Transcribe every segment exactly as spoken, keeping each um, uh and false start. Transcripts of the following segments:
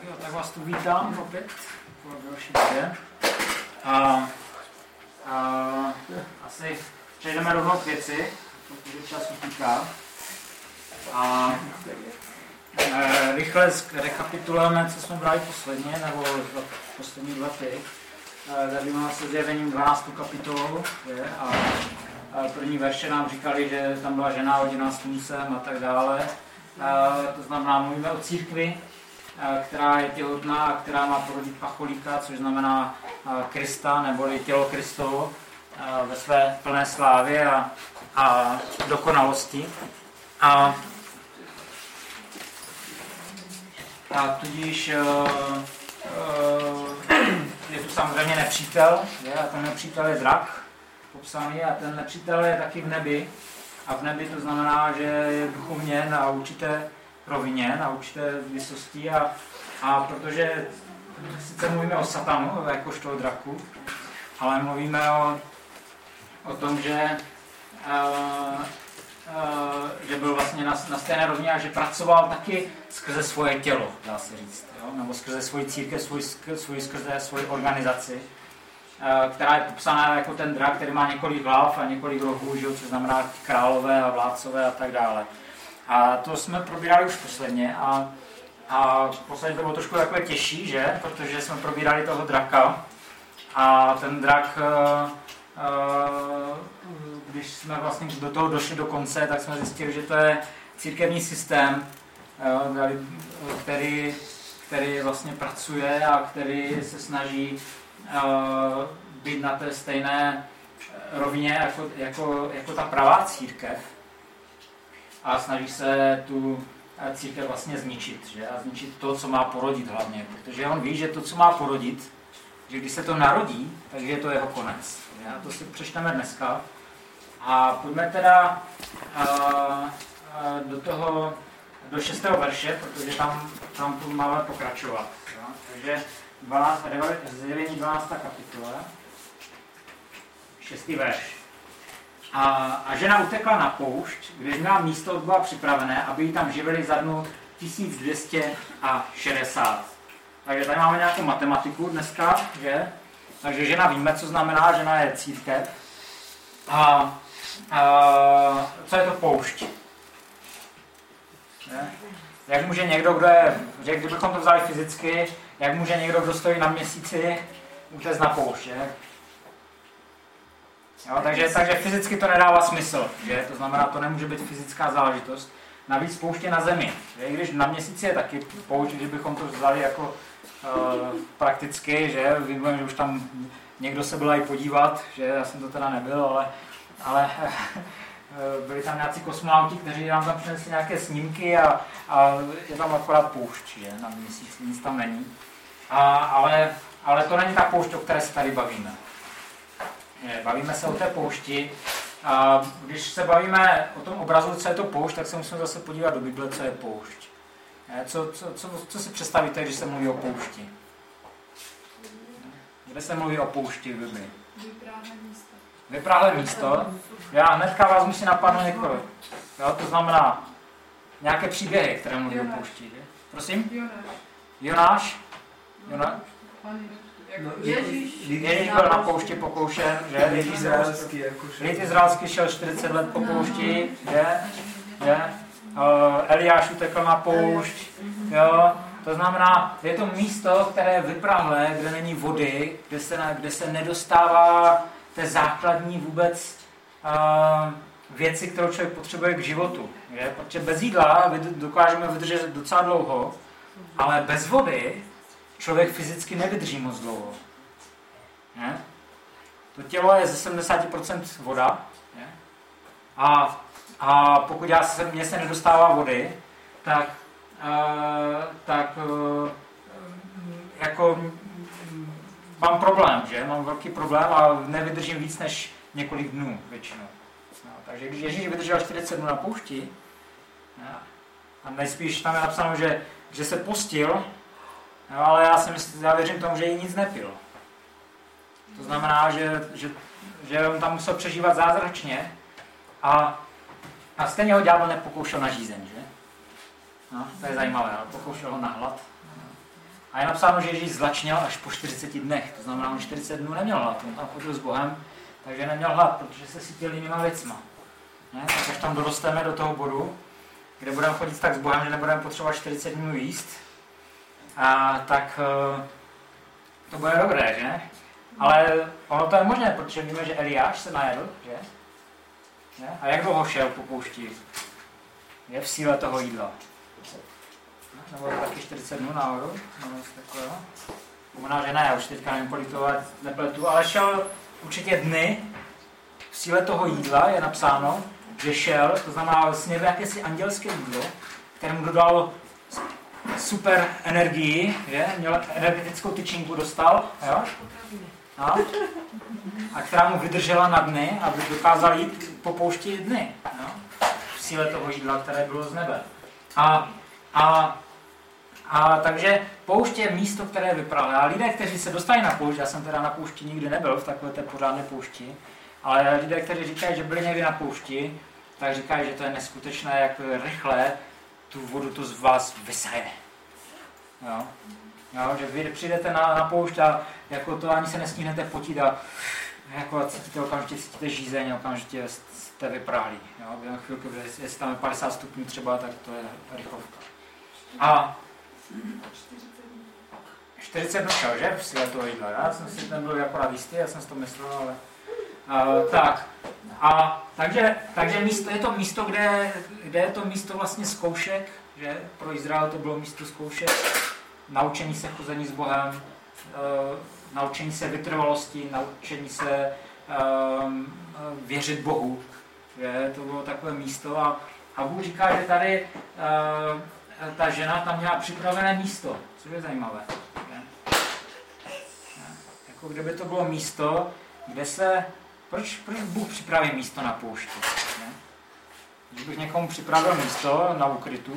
Tak jo, tak vás tu vítám opět po další době. A, a, asi přejdeme rovnou k věci, protože čas utíká. A e, rychle rekapitulujeme, co jsme brali posledně, nebo poslední dva ty. Zabýváme se zjevením dvanáctou kapitolu. Je, a, a první verše nám říkali, že tam byla žena hoděná sluncem a tak dále. A, to znamená, mluvíme o církvi, která je těhotná a která má porodit pacholíka, což znamená Krista, neboli tělo Kristovo ve své plné slávě a, a dokonalosti. A, a tudíž uh, uh, je tu samozřejmě nepřítel, je, a ten nepřítel je drak popsaný a ten nepřítel je taky v nebi. A v nebi to znamená, že je duchovně na určité rovině, na určité vysosti a, a protože sice mluvíme o satanu, jakožto o draku, ale mluvíme o, o tom, že, uh, uh, že byl vlastně na, na stejné rovině a že pracoval taky skrze svoje tělo, dá se říct, jo? Nebo skrze svoji církev, svůj, svůj, skrze svoji organizaci, uh, která je popsaná jako ten drak, který má několik hlav a několik rohů, že? Což znamená králové a vládcové a tak dále. A to jsme probírali už posledně a, a posledně to bylo trošku takové těžší, že? Protože jsme probírali toho draka a ten drak, když jsme vlastně do toho došli do konce, tak jsme zjistili, že to je církevní systém, který, který vlastně pracuje a který se snaží být na té stejné rovině jako, jako, jako ta pravá církev. A snaží se tu církev vlastně zničit, že? A zničit to, co má porodit hlavně, protože on ví, že to, co má porodit, že když se to narodí, takže je to jeho konec. Že? A to si přečteme dneska. A pojďme teda a, a, do toho, do šestého verše, protože tam, tam tu máme pokračovat. Jo? Takže zjevení dvanáctá kapitola, šestý verš. A, a žena utekla na poušť, kde měla místo od Boha připravené, aby ji tam živili za dnu tisíc dvě stě šedesát. Takže tady máme nějakou matematiku dneska, že? Takže žena víme, co znamená, žena je církev. A, a co je to poušť? Je? Jak může někdo, kdo je, že kdybychom to vzali fyzicky, jak může někdo, kdo stojí na měsíci, utéct na poušť, je? Jo, takže, takže fyzicky to nedává smysl, že? To znamená, to nemůže být fyzická záležitost. Navíc pouště na zemi. Že? I když na měsíci je taky poušť, kdybychom to vzali jako uh, prakticky, že? Vím, že už tam někdo se byl i podívat, že? Já jsem to teda nebyl, ale, ale byli tam nějací kosmonauti, kteří nám tam přinesli nějaké snímky a, a je tam akorát poušť, že? Na měsíci nic tam není. A, ale, ale to není ta poušť, o které se tady bavíme. Bavíme se o té poušti a když se bavíme o tom obrazu, co je to poušť, tak se musíme zase podívat do Bible, co je poušť. Co, co, co, co si představíte, když se mluví o poušti? Kde se mluví o poušti v Bibli? Vypráhlé místo. Vypráhlé místo? Já hnedka vás musí napadnout někoho. Jo, to znamená nějaké příběhy, které mluví Jonáš. O poušti. Že? Prosím? Jonáš. Jonáš? Jonáš? No, Ježíš, Ježíš byl na poušti pokoušen, že? Lid izraelský, jako Lid izraelský šel čtyřicet let po poušti, že? že? Uh, Eliáš utekl na poušť, jo? To znamená, je to místo, které je vyprahlé, kde není vody, kde se, kde se nedostává té základní vůbec uh, věci, kterou člověk potřebuje k životu. Že? Protože bez jídla dokážeme vydržet docela dlouho, ale bez vody člověk fyzicky nevydrží moc dlouho. Ne? To tělo je ze sedmdesát procent voda. Ne? A, a pokud já se, mě se nedostává vody, tak, uh, tak uh, jako mám problém, že? Mám velký problém a nevydržím víc než několik dnů většinou. No, takže když Ježíš vydržel čtyřicet dnů na poušti, ne? A nejspíš tam je napsáno, že, že se postil, no, ale já, si myslím, já věřím tomu, že jí nic nepil. To znamená, že, že, že on tam musel přežívat zázračně a, a stejně ho ďábel nepokoušel na žízeň, že? No, to je zajímavé, ale pokoušel ho na hlad. A je napsáno, že Ježíš zlačněl až po čtyřiceti dnech. To znamená, on čtyřicet dnů neměl hlad. On tam chodil s Bohem, takže neměl hlad, protože se sytil jinýma věcma. Ne? Tak až tam dorosteme do toho bodu, kde budeme chodit tak s Bohem, že nebudeme potřebovat čtyřicet dnů jíst, a tak to bude dobré, že? Ale ono to je možné, protože víme, že Eliáš se najedl, že? že? A jak dlouho šel po poušti? Je v síle toho jídla. Nebo taky čtyřicet dnů náhodou? Možná, že ne, už teďka nevím, kolik toho nepletu, ale šel určitě dny v síle toho jídla, je napsáno, že šel, to znamená snědl jakési andělské jídlo, kterému dodal super energii, že? Měl energetickou tyčinku, dostal, jo? A, a která mu vydržela na dny, aby dokázal jít po poušti dny, jo? V síle toho jídla, které bylo z nebe. A, a, a takže poušť je místo, které je vyprahlé. A lidé, kteří se dostali na poušť, já jsem teda na poušti nikdy nebyl, v takové té pořádné poušti, ale lidé, kteří říkají, že byli někdy na poušti, tak říkají, že to je neskutečné, jak rychle tu vodu to z vás vysaje. Jo? Jo, že vy přijdete na, na poušť a jako to ani se nestihnete potit a jako cítíte, okamžitě cítíte žízeň, okamžitě jste vypráhlí. Jo? Během chvilku, jestli tam je padesát stupňů třeba, tak to je rychlovka. A čtyřicet dnů šel, že? V síle toho jídla. Já jsem si ten byl akorát jistý, já jsem si to myslel, ale... Uh, tak. A takže, takže místo, je to místo, kde, kde je to místo vlastně zkoušek, že pro Izrael to bylo místo zkoušek, naučení se chození s Bohem, uh, naučení se vytrvalosti, naučení se um, věřit Bohu, že to bylo takové místo a, a Bůh říká, že tady uh, ta žena tam měla připravené místo, což je zajímavé. Že? Jako kdyby to bylo místo, kde se Proč, proč Bůh připraví místo na poušti? Ne? Když bych někomu připravil místo na ukrytu,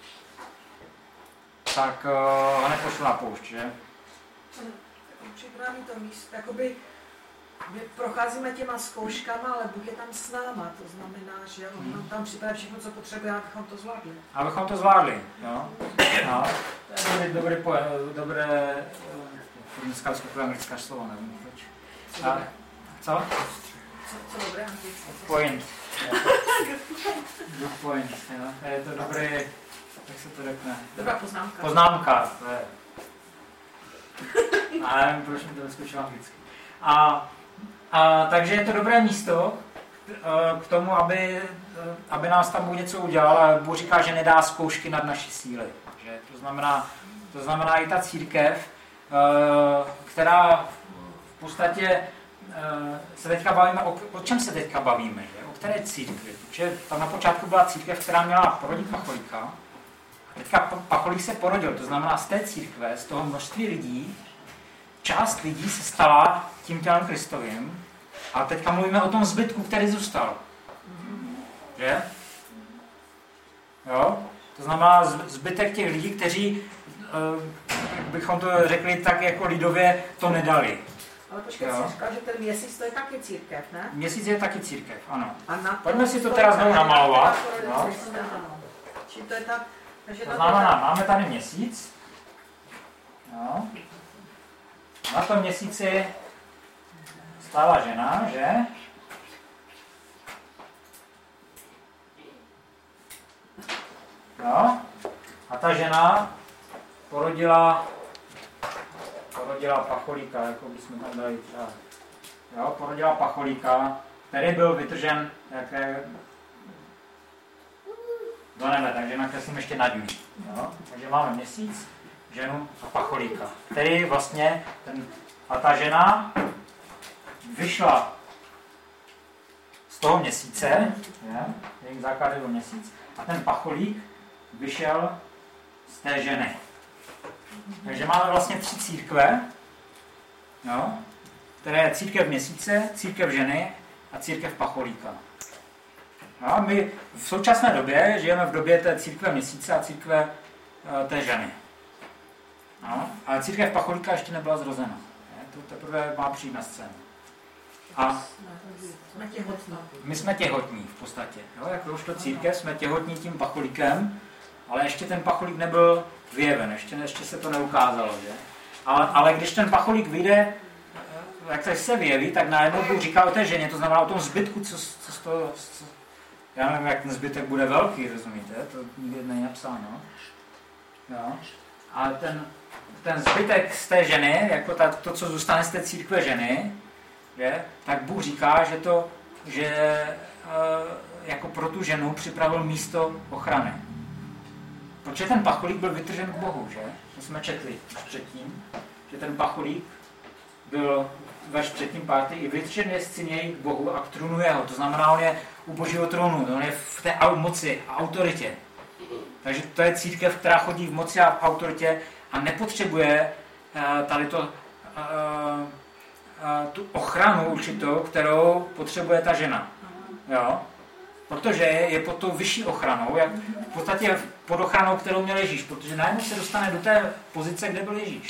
tak uh, ho nepošlu na poušť, že? Připraví to místo, jakoby my procházíme těma zkouškama, ale Bůh je tam s náma, to znamená, že on nám tam připraví všechno, co potřebuje, abychom to zvládli. Abychom to zvládli, jo? No, to je dobrý pojem, dobré, dneska vyskupuje anglická slova, nevím proč. A, co? Co, co dobré anglické? Point. Good point, jo? Je to dobrý, jak se to řekne? Dobrá poznámka. Poznámka, to je. A nevím, proč mi to vyskočilo anglicky. A, a, takže je to dobré místo k tomu, aby, aby nás tam Bůh něco udělal, a Bůh říká, že nedá zkoušky nad naší síly. Že? To znamená, to znamená i ta církev, která v podstatě se teďka bavíme, o, o čem se teďka bavíme, že? O které církvi? Protože tam na počátku byla církev, která měla porodit pacholíka, a teďka pacholík se porodil, to znamená z té církve, z toho množství lidí, část lidí se stala tím tělem Kristovým, a teďka mluvíme o tom zbytku, který zůstal. Že? Jo? To znamená zbytek těch lidí, kteří, jak bychom to řekli tak jako lidově, to nedali. Ale počkej, jsi říkal, že ten měsíc to je taky církev, ne? Měsíc je taky církev, ano. A na Pojďme si to teda znovu namalovat. No. Či to je ta... Takže to znamená, máme tady měsíc. No. Na tom měsíci stála žena, že? No. A ta žena porodila porodila pacholíka, jako bychom tam dali třeba. Jo, porodila pacholíka, který byl vytržen jaké do nebe, takže nakreslím ještě nad ní. Jo? Takže máme měsíc, ženu a pacholíka, který vlastně, ten, a ta žena vyšla z toho měsíce, jejím základ byl měsíc, a ten pacholík vyšel z té ženy. Takže máme vlastně tři církve, jo, které je církev měsíce, církev ženy a církev pacholíka. No, my v současné době žijeme v době té církve měsíce a církve uh, té ženy. No, ale církev pacholíka ještě nebyla zrozena. Je, to teprve má přijít na scénu. A jsme těhotní. My jsme těhotní v podstatě. Jo, jak už to církev, jsme těhotní tím pacholíkem ale ještě ten pacholík nebyl vyjeven, ještě, ještě se to neukázalo, že? Ale, ale když ten pacholík vyjde, jak se vyjeví, tak najednou Bůh říká o té ženě, to znamená o tom zbytku, co, co z toho, co, já nevím, jak ten zbytek bude velký, rozumíte, to nikdy není napsáno. Jo? Ale ten, ten zbytek z té ženy, jako ta, to, co zůstane z té církve ženy, že, tak Bůh říká, že to, že e, jako pro tu ženu připravil místo ochrany. Protože ten pacholík byl vytržen k Bohu, že? To jsme četli už předtím, že ten pacholík byl verš předtím pátý, i vytržen je z něj k Bohu a k trůnu jeho. To znamená, on je u Božího trůnu, on je v té moci a autoritě. Takže to je církev, která chodí v moci a v autoritě a nepotřebuje uh, tady to, uh, uh, tu ochranu určitou, kterou potřebuje ta žena. Jo? Protože je pod tou vyšší ochranou, jak v podstatě pod ochranou, kterou měl Ježíš, protože najednou se dostane do té pozice, kde byl Ježíš.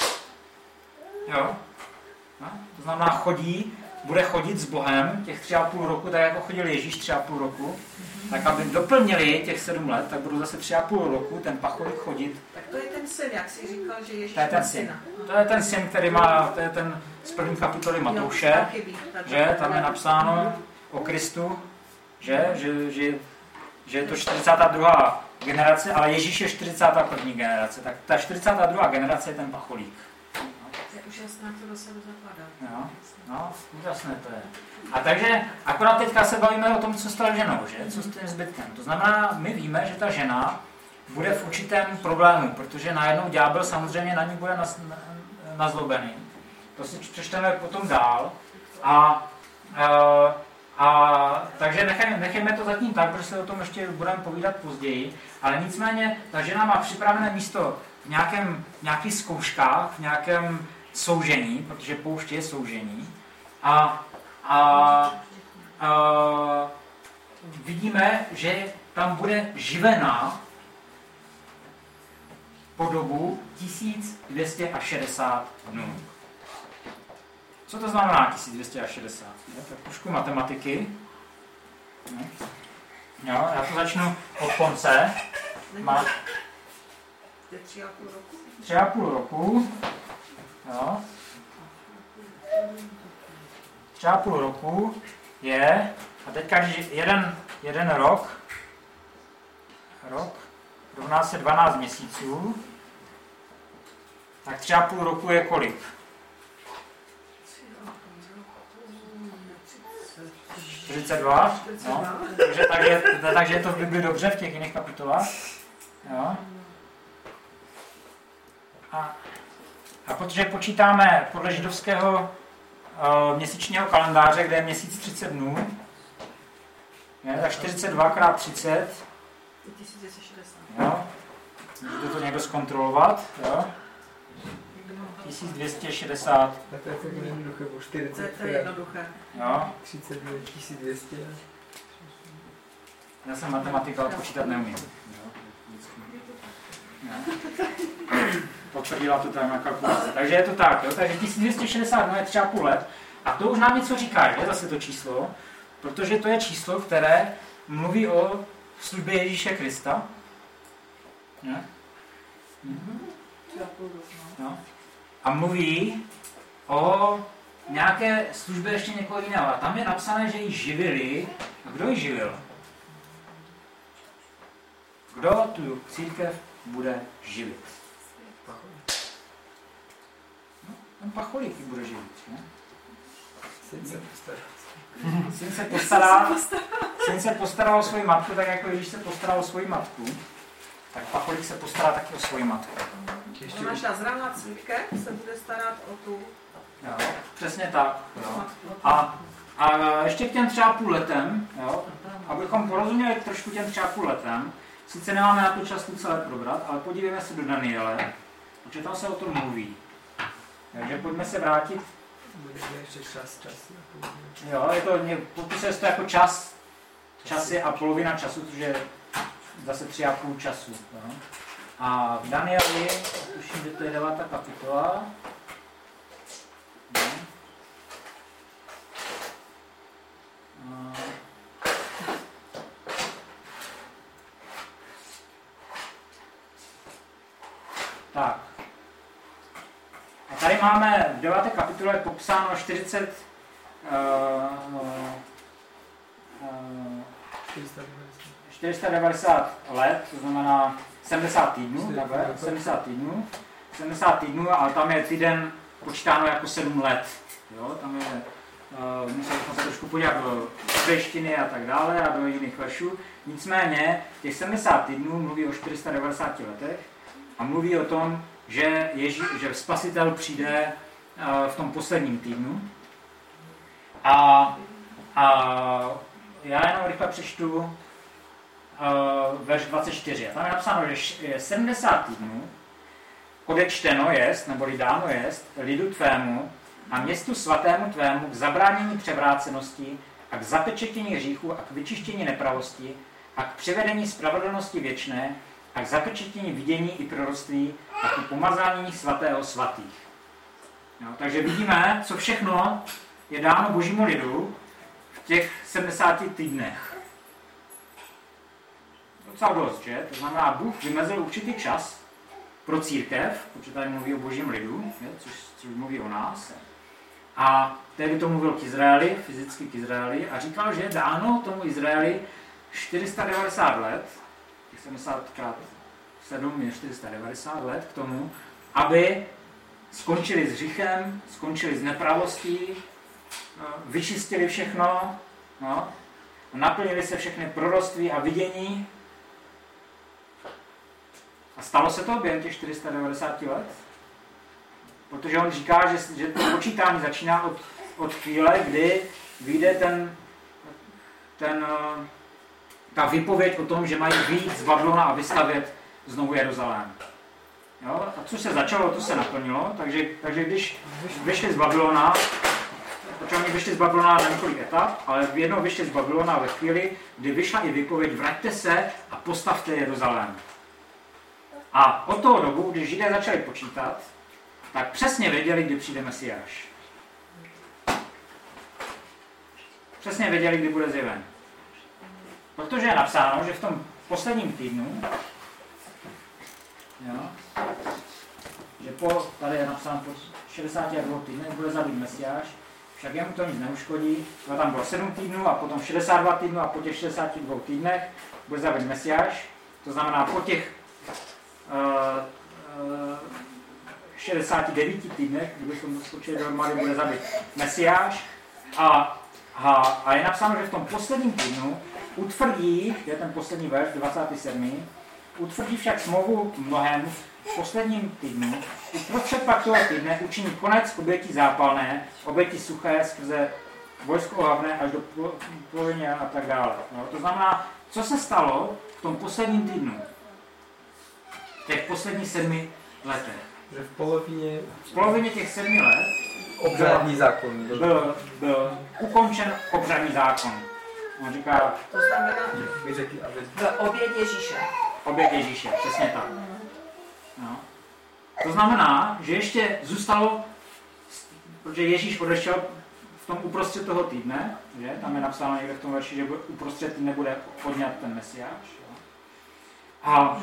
Jo? No? To znamená, chodí, bude chodit s Bohem těch tři a půl roku, tak jako chodil Ježíš tři a půl roku, tak aby doplnili těch sedm let, tak budou zase tři a půl roku ten pacholík chodit. Tak to je ten syn, jak jsi říkal, že Ježíš to je ten syn. To je ten syn, který má, to je ten z první kapitoly Matouše, že tam je napsáno o Kristu, že, že, že, že je to čtyřicátá druhá generace, ale Ježíš je čtyřicátá první generace, tak ta čtyřicátá druhá generace je ten pacholík. Je úžasné, jak to do sebe zapadá. Jo, no, úžasné to je. A takže akorát teďka se bavíme o tom, co s tou ženou, že? Co s tím zbytkem. To znamená, my víme, že ta žena bude v určitém problému, protože najednou ďábel samozřejmě na ní bude nazlobený. To si přečteme potom dál. A, a, a takže nechaj, nechejme to zatím tak, protože se o tom ještě budeme povídat později. Ale nicméně ta žena má připravené místo v nějakém, nějakých zkouškách, v nějakém soužení, protože poušť je soužení. A, a, a vidíme, že tam bude živená po dobu tisíc dvě stě šedesát dnů. Co to znamená tisíc dvě stě šedesát? Tak trošku matematiky. Jo, já to začnu od konce. Má tři a půl roku. Tři a půl roku. Jo. Tři a půl roku je, a teďka jeden, jeden rok, rok rovná se dvanáct měsíců, tak tři a půl roku je kolik? čtyřicet dva. No. Takže, takže, takže je to v Bibli dobře v těch jiných kapitolách. Jo. A, a protože počítáme podle židovského uh, měsíčního kalendáře, kde je měsíc třicet dnů, je, tak čtyřicet dva krát třicet. tisíc dvě stě šedesát. Jo. Můžete to někdo zkontrolovat. Jo. tisíc dvě stě šedesát. Tak to je tak jednoduché, bo čtyřicet. To je jednoduché. Jo. třicet tisíc dvě stě. Já jsem matematika, ale počítat neumím. Potvrdila to tam na kalkulaci. Takže je to tak, jo? Takže tisíc dvě stě šedesát dnů je tři a půl let. A to už nám něco říká, že? Zase to číslo. Protože to je číslo, které mluví o službě Ježíše Krista. Ne? Mhm. No. A mluví o nějaké službě ještě někoho jiného. A tam je napsané, že ji živili. A kdo ji živil? Kdo tu církev bude živit? No, ten pacholík ji bude živit, ne? Syn se postará. Syn se postará, syn se postaral o svoji matku, tak jako Ježíš se postaral o svoji matku, tak pacholík se postará taky o svoji matku. No, naša zraná církev se bude starat o tu... Jo, přesně tak. Jo. A, a ještě k těm tři a půl letem, jo, abychom porozuměli trošku těm tři a půl letem, sice nemáme na to čas to celé probrat, ale podívejme se do Daniele, protože tam se o tom mluví. Takže pojďme se vrátit. Bude ještě čas, čas. Jo, je to, popisuje se to jako čas, čas je a polovina času, což je zase tři a půl času. Jo. A v Danieli, tuším, že to je devátá kapitola. A tady máme v deváté kapitole popsáno čtyřicet uh, uh, čtyři sta devadesát let, to znamená sedmdesát týdnů, takhle, sedmdesát týdnů, sedmdesát týdnů, ale tam je týden počítáno jako sedm let. Jo? Tam je, uh, museli jsme se trošku podívat do češtiny a tak dále a do jiných veršů. Nicméně těch sedmdesát týdnů mluví o čtyři sta devadesáti letech a mluví o tom, že, Ježí, že Spasitel přijde uh, v tom posledním týdnu. A, a já jenom rychle přečtu uh, verš dvacet čtyři. A tam je napsáno, že je sedmdesát týdnů odečteno jest, neboli dáno jest, lidu tvému a městu svatému tvému k zabránění převrácenosti a k zapečetění hříchu a k vyčištění nepravosti a k přivedení spravedlnosti věčné a k zapečetění vidění i proroctví a k pomazání svatého svatých. Jo, takže vidíme, co všechno je dáno božímu lidu v těch sedmdesáti týdnech. Docela dost, že? To znamená, Bůh vymezil určitý čas pro církev, protože tady mluví o božím lidu, je, což, což mluví o nás. A tehdy to mluvil k Izraeli, fyzicky k Izraeli, a říkal, že je dáno tomu Izraeli čtyři sta devadesát let, těch sedmdesát krát sedm je čtyři sta devadesát let k tomu, aby skončili s hříchem, skončili s nepravostí, vyčistili všechno, no, naplnili se všechny proroctví a vidění. A stalo se to během těch čtyři sta devadesáti let? Protože on říká, že, že to počítání začíná od, od chvíle, kdy vyjde ten, ten, ta výpověď o tom, že mají vyjít z Babylona a vystavět znovu Jeruzalém. Jo? A co se začalo, to se naplnilo, takže, takže když vyšli z Babylona, protože oni vyšli z Babylona na několik etap, ale jednou vyšli z Babylona ve chvíli, kdy vyšla i výpověď, vraťte se a postavte Jeruzalém. A od toho dobu, když Židé začali počítat, tak přesně věděli, kdy přijde Mesiáš. Přesně věděli, kdy bude zjeven. Protože je napsáno, že v tom posledním týdnu, jo, že po, tady je napsáno po šedesáti dvou týdnech bude zabít Mesiáš, však jemu to nic neuškodí, ale tam bylo sedm týdnů a potom šedesát dva týdnů a po těch šedesáti dvou týdnech bude zabít Mesiáš, to znamená po těch uh, uh, šedesáti devíti týdnech, kdybychom to skočili dohromady, bude zabit Mesiáš a, a, a je napsáno, že v tom posledním týdnu utvrdí, je ten poslední verš, dvacátý sedmý utvrdí však smlouvu mnohému v posledním týdnu, uprostřed pak toho týdne učiní konec obětí zápalné, obětí suché skrze vojsko ohavné až do polovině a tak dále. No, to znamená, co se stalo v tom posledním týdnu, v těch posledních sedmi letech. Že v polovině... V polovině těch sedmi let obřadní zákon byl, byl, byl ukončen obřadní zákon. On říká... To znamená... Vy řekli, aby... V oběd Ježíše. Oběd Ježíše, přesně tak. No. To znamená, že ještě zůstalo, protože Ježíš odešel v tom uprostřed toho týdne, že? Tam je napsáno někde v tom verši, že uprostřed týdne bude odňat ten Mesiáš. Jo? A,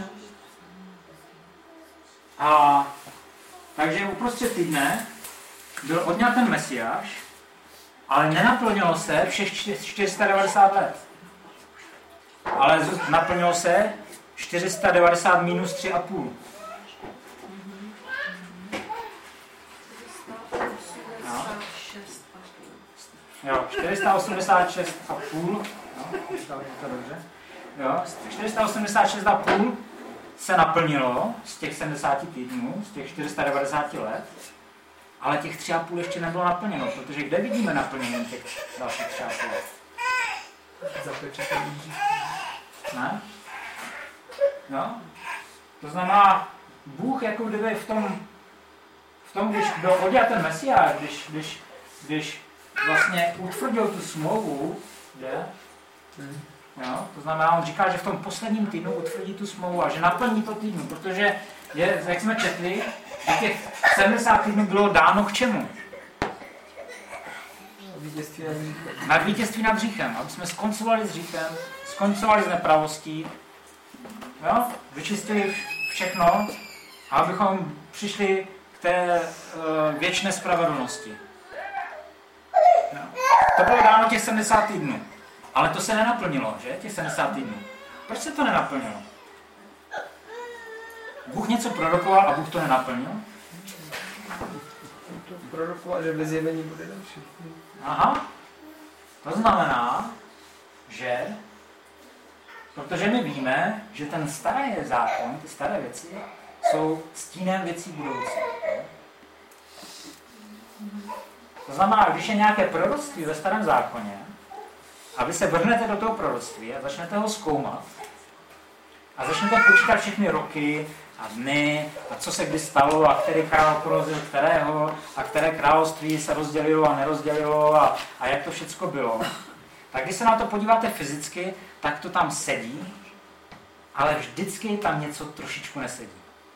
a takže uprostřed týdne byl odňat ten Mesiáš, ale nenaplnilo se všech čtyři sta devadesát let. Ale naplnilo se čtyři sta devadesát minus tři a půl. Jo, čtyři sta osmdesát šest a půl. Jo, čtyři sta osmdesát šest a půl se naplnilo z těch sedmdesáti týdnů, z těch čtyři sta devadesáti let, ale těch tři a půl ještě nebylo naplněno, protože kde vidíme naplnění těch dalších tři a půl let? Zapečetení. Ne? No? To znamená, Bůh jako kdyby v tom, v tom když byl odjat ten Mesiáš, když, když, když vlastně utvrdil tu smlouvu, že? Jo? To znamená, on říká, že v tom posledním týdnu utvrdí tu smlouvu a že naplní to týdnu, protože, je, jak jsme četli, že těch sedmdesát týdnů bylo dáno k čemu? Vítězství nad hříchem. Nad vítězství nad hříchem, aby jsme skoncovali s hříchem, skoncovali s nepravostí, jo? Vyčistili všechno a abychom přišli k k té uh, věčné spravedlnosti. No. To bylo dáno těch sedmdesát týdnů. Ale to se nenaplnilo, že? Těch sedmdesát týdnů. Proč se to nenaplnilo? Bůh něco prorokoval a Bůh to nenaplnil? Prorokoval, že ve zjevení bude další. Aha. To znamená, že protože my víme, že ten starý zákon, ty staré věci, jsou stínem věcí budoucí. To znamená, když je nějaké proroctví ve starém zákoně, a vy se vrhnete do toho proroctví a začnete ho zkoumat a začnete počítat všechny roky a dny a co se kdy stalo a který král porazil kterého a které království se rozdělilo a nerozdělilo a, a jak to všecko bylo, tak když se na to podíváte fyzicky, tak to tam sedí, ale vždycky tam něco trošičku nesedí.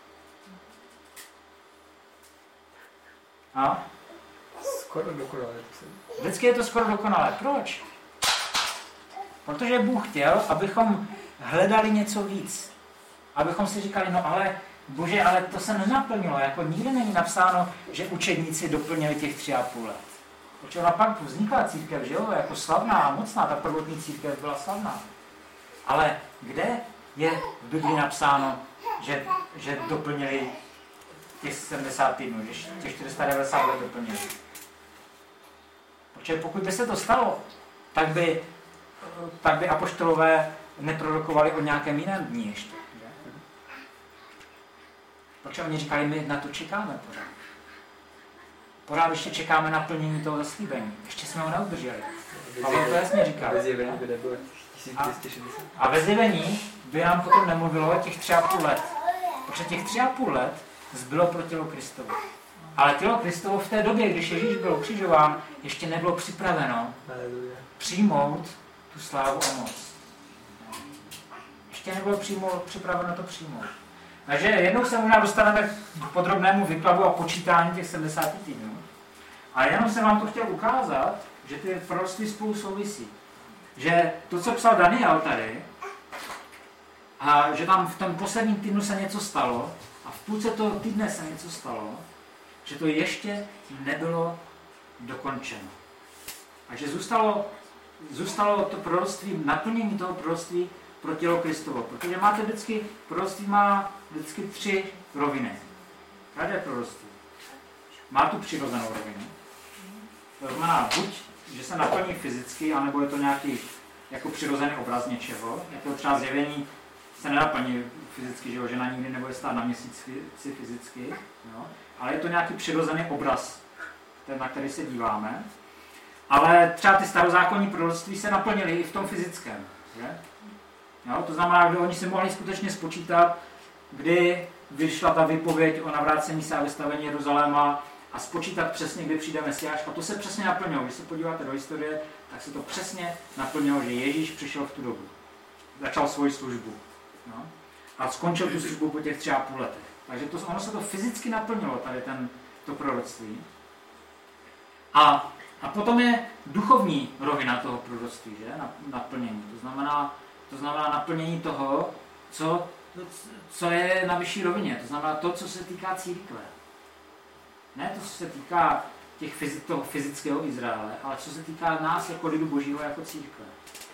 A? Skoro dokonale. Vždycky je to skoro dokonalé. Proč? Protože Bůh chtěl, abychom hledali něco víc. Abychom si říkali, no ale Bože, ale to se nenaplnilo. Jako nikde není napsáno, že učedníci doplnili těch tři a půl let. Protože ona pak vznikla církev, že jo, jako slavná a mocná, ta prvotní církev byla slavná. Ale kde je v Bibli napsáno, že, že doplnili těch sedmdesát týdnů, že těch čtyři sta devadesát let doplnili? Protože pokud by se to stalo, tak by, tak by apoštolové neprorokovali o nějakém jiném dní ještě. Že? Protože oni říkali, my na to čekáme pořád. Pořád ještě čekáme na plnění toho zaslíbení. Ještě jsme ho neudrželi. Pavel to jasně říká. A, a ve zjevení by nám potom nemluvilo o těch tři a půl let. Protože těch tři a půl let zbylo pro tělo Kristovo. Ale tělo Kristovo v té době, když Ježíš byl ukřižován, ještě nebylo připraveno přijmout tu slávu a moc. Ještě nebylo přijmout, připraveno to přijmout. Takže jednou se možná dostaneme k podrobnému výkladu a počítání těch sedmdesáti týdnů. A jenom jsem vám to chtěl ukázat, že ty proroctví spolu souvisí. Že to, co psal Daniel tady, a že tam v tom posledním týdnu se něco stalo, a v půlce toho týdne se něco stalo, že to ještě nebylo dokončeno. A že zůstalo, zůstalo to proroctví, naplnění toho proroctví pro tělo Kristovo. Protože máte vždycky, proroctví má vždycky tři roviny. Každé proroctví má tu přirozenou rovinu. To znamená, buď, že se naplní fyzicky, anebo je to nějaký jako přirozený obraz něčeho. Jako třeba zjevení se nenaplní fyzicky, že žena nikdy nebude stát na měsíci fyzicky. Jo? Ale je to nějaký přirozený obraz, ten, na který se díváme. Ale třeba ty starozákonní proroctví se naplnily i v tom fyzickém. Že? Jo? To znamená, že oni si mohli skutečně spočítat, kdy vyšla ta výpověď o navrácení se a vystavení Jeruzaléma a spočítat přesně, kdy přijde Mesiáš. A to se přesně naplnilo. Když se podíváte do historie, tak se to přesně naplnilo, že Ježíš přišel v tu dobu. Začal svoji službu. Jo? A skončil tu službu po těch tři a půl letech. Takže to, ono se to fyzicky naplnilo, tady ten, to proroctví. A, a potom je duchovní rovina toho proroctví, že? Naplnění. To znamená, to znamená naplnění toho, co, co je na vyšší rovině. To znamená to, co se týká církve. Ne to, co se týká těch fyzi- toho fyzického Izraele, ale co se týká nás jako lidu božího, jako církve.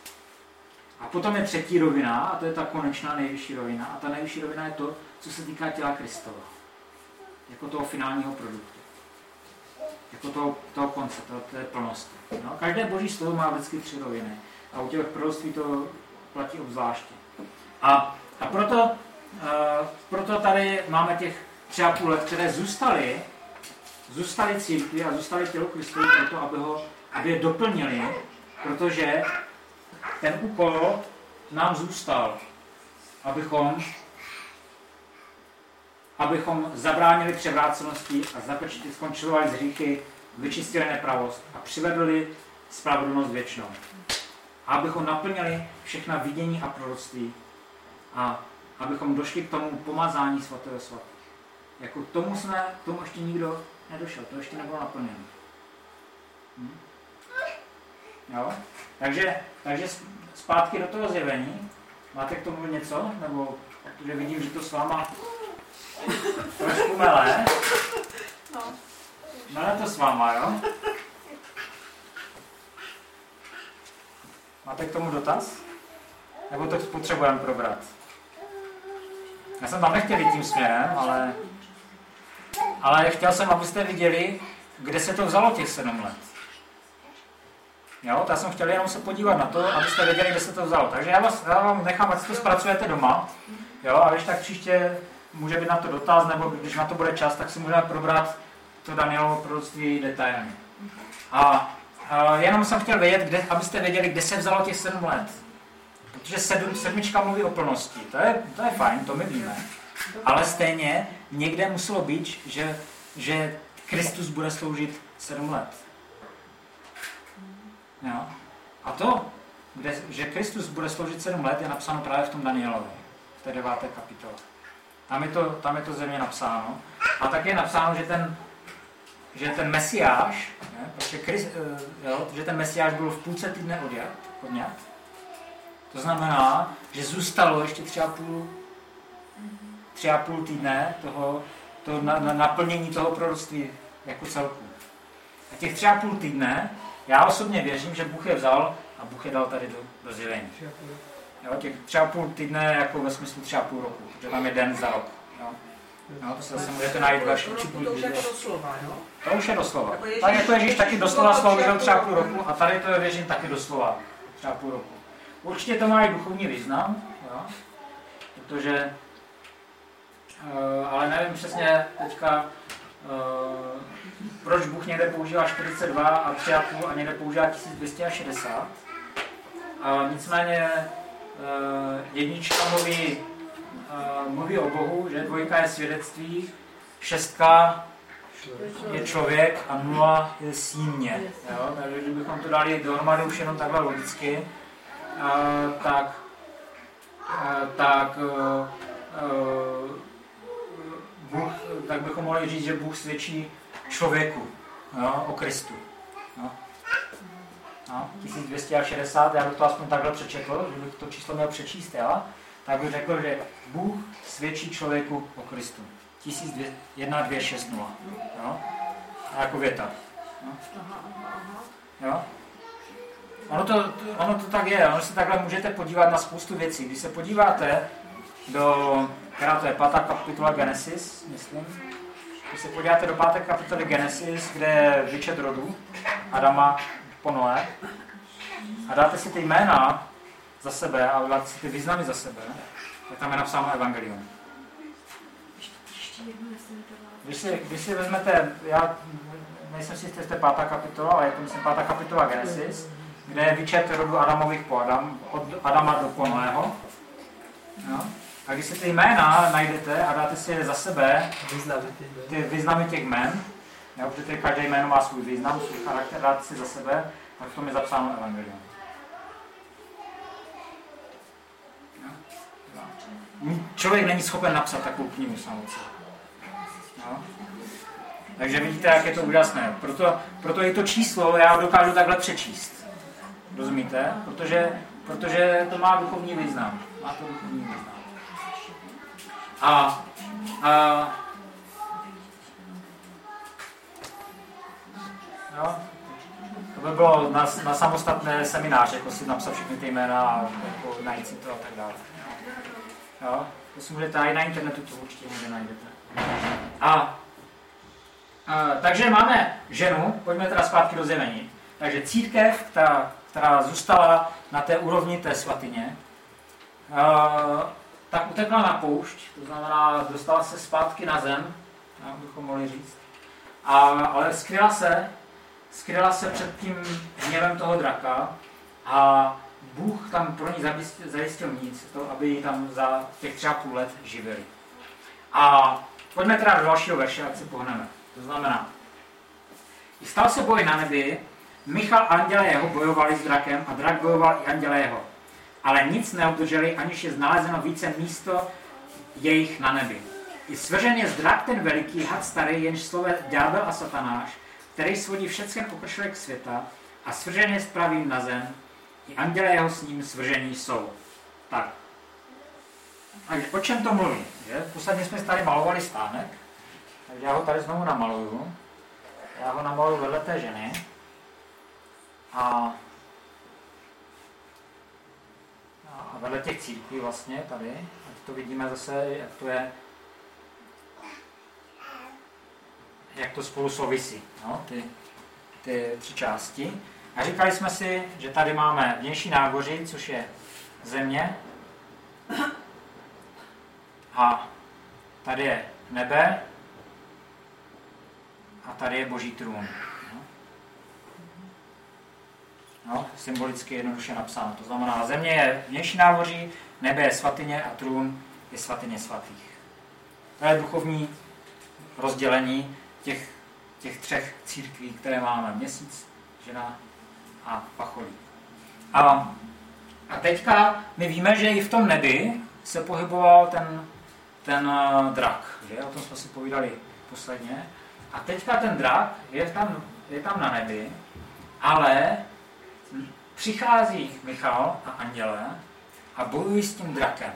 A potom je třetí rovina, a to je ta konečná nejvyšší rovina. A ta nejvyšší rovina je to, co se týká těla Kristova. Jako toho finálního produktu. Jako toho, toho konce, toho, té plnosti. No, každé boží slovo má vždycky tři roviny. A u těch proroctví to platí obzvláště. A, a proto, uh, proto tady máme těch tři a půl let, které zůstaly, zůstaly církvi a zůstaly tělo Kristovi proto, aby, ho, aby je doplnili, protože ten úkol nám zůstal, abychom, abychom zabránili převrácenosti a započítali, skončilovali z hříchy, vyčistili nepravost a přivedli spravedlnost věčnou. A abychom naplnili všechna vidění a proroctví a abychom došli k tomu pomazání svatého svatých. Jako k tomu jsme, k tomu ještě nikdo nedošel, to ještě nebylo naplněno. Hm? Jo? Takže, takže zpátky do toho zjevení. Máte k tomu něco? Nebo protože vidím, že to s váma trošku melé. No. No to s váma, jo? Máte k tomu dotaz? Nebo to potřebujeme probrat? Já jsem tam nechtěl jít tím směrem, ale, ale chtěl jsem, abyste viděli, kde se to vzalo těch sedm let. Jo, já jsem chtěl jenom se podívat na to, abyste věděli, kde se to vzalo. Takže já, vás, já vám nechám, ať si to zpracujete doma. Jo, a když tak příště může být na to dotaz, nebo když na to bude čas, tak si můžeme probrat to Danielovo proroctví detailně. A, a jenom jsem chtěl vědět, kde, abyste věděli, kde se vzalo těch sedm let. Protože sedm, sedmička mluví o plnosti. To je, to je fajn, to my víme. Ale stejně někde muselo být, že, že Kristus bude sloužit sedm let. Jo? A to, kde, že Kristus bude sloužit sedm let, je napsáno právě v tom Danielovi, v té deváté kapitole. Tam je to, tam je to země napsáno. A tak je napsáno, že ten, že ten Mesiáš, ne, protože Christ, jo, že ten Mesiáš byl v půlce týdne odjat, odňat. To znamená, že zůstalo ještě tři a půl, tři a půl týdne toho, toho na, na, naplnění toho proroctví jako celku. A těch tři a půl týdne, já osobně věřím, že Bůh je vzal a Bůh je dal tady do, do zjevení. Jo, těch tři a půl týdne jako ve smyslu tři a půl roku, protože tam je den za rok. Jo. No, to se zase můžete najít vaši učitelů. To už je doslova, jo? To už je doslova. Tak jako Ježíš taky doslova sloužil tři a půl roku a tady to je věřím taky doslova tři a půl roku. Určitě to má i duchovní význam, jo? Protože, uh, ale nevím přesně teďka, uh, proč Bůh někde používá čtyřicet dva a tři a půl a někde používá tisíc dvě stě šedesát. Uh, nicméně uh, jednička mluví, uh, mluví o Bohu, že dvojka je svědectví, šestka je člověk a nula je símě. Jo? Takže kdybychom to dali dohromady už jenom takhle logicky, Uh, tak, uh, tak, uh, uh, Bůh, tak bychom mohli říct, že Bůh svědčí člověku, jo, o Kristu. No. No, tisíc dvě stě šedesát, já bych to aspoň takhle přečetl, že bych to číslo měl přečíst já, tak bych řekl, že Bůh svědčí člověku o Kristu. tisíc jedna dvě šest nula. Jo? A jako věta. No. Jo? Ono to, ono to tak je, ono se takhle můžete podívat na spoustu věcí. Když se podíváte do, která to je pátá kapitola Genesis, myslím. Když se podíváte do páté kapitoly Genesis, kde je výčet rodů Adama po Noé, a dáte si ty jména za sebe a dáte si ty významy za sebe, tak tam je napsáno evangelium. Když si, když si vezmete, já nejsem si jistý, že to je pátá kapitola, ale je to myslím pátá kapitola Genesis, kde je výčet rodu Adamových po Adam, od Adama do po Noého. No. A když si ty jména najdete a dáte si je za sebe, ty významy těch jmen, jo, protože každé jméno má svůj význam, svůj charakter, dáte si za sebe, tak v tom je zapsáno evangelium. No. Člověk není schopen napsat takovou knihu samotnou. No. Takže vidíte, jak je to úžasné. Proto, proto i to číslo já dokážu takhle přečíst. Rozumíte? Protože, protože to má duchovní význam. Má to duchovní význam. A, a jo, to by bylo na, na samostatné seminář, jako si napsat všechny ty jména a jako najít si to a tak dále. Jo? To si můžete i na internetu, to určitě někde najdete. A, a takže máme ženu, pojďme teda zpátky do zjevení. Takže církev, která, která zůstala na té úrovni té svatyně, a, tak utekla na poušť, to znamená, dostala se zpátky na zem, jak bychom mohli říct, a, ale skryla se, skryla se před tím hněvem toho draka a Bůh tam pro ní zajistil nic, to, aby ji tam za těch tři a půl let živili. A pojďme teda do dalšího verše, ať se pohneme. To znamená, stal se boj na nebi, Michal a anděle jeho bojovali s drakem a drak bojoval i anděle jeho. Ale nic neobdrželi, aniž je znalezeno více místo jejich na nebi. I svržen je zdrak ten veliký had starý, jenž slove ďábel a satanáš, který svodí všechen okršlek světa a svržen je spravím na zem, i anděle jeho s ním svržení jsou. Tak. Takže o čem to mluví? Že? Posledně jsme tady malovali stánek. Takže já ho tady znovu namaluju. Já ho namaluju vedle té ženy. A, a vedle těch církví vlastně tady. Ať to vidíme zase, jak to je, jak to spolu souvisí, no, ty, ty tři části. A říkali jsme si, že tady máme vnější nágoří, což je země. A tady je nebe. A tady je Boží trůn. No, no symbolicky jednoduše napsáno. To znamená, země je vnější nágoří, nebe je svatyně a trůn je svatyně svatých. To je duchovní rozdělení těch, těch třech církví, které máme. Měsíc, žena a pacholí. A, a teďka my víme, že i v tom nebi se pohyboval ten, ten uh, drak. Že? O tom jsme si povídali posledně. A teďka ten drak je tam, je tam na nebi, ale přichází Michal a anděle a bojují s tím drakem.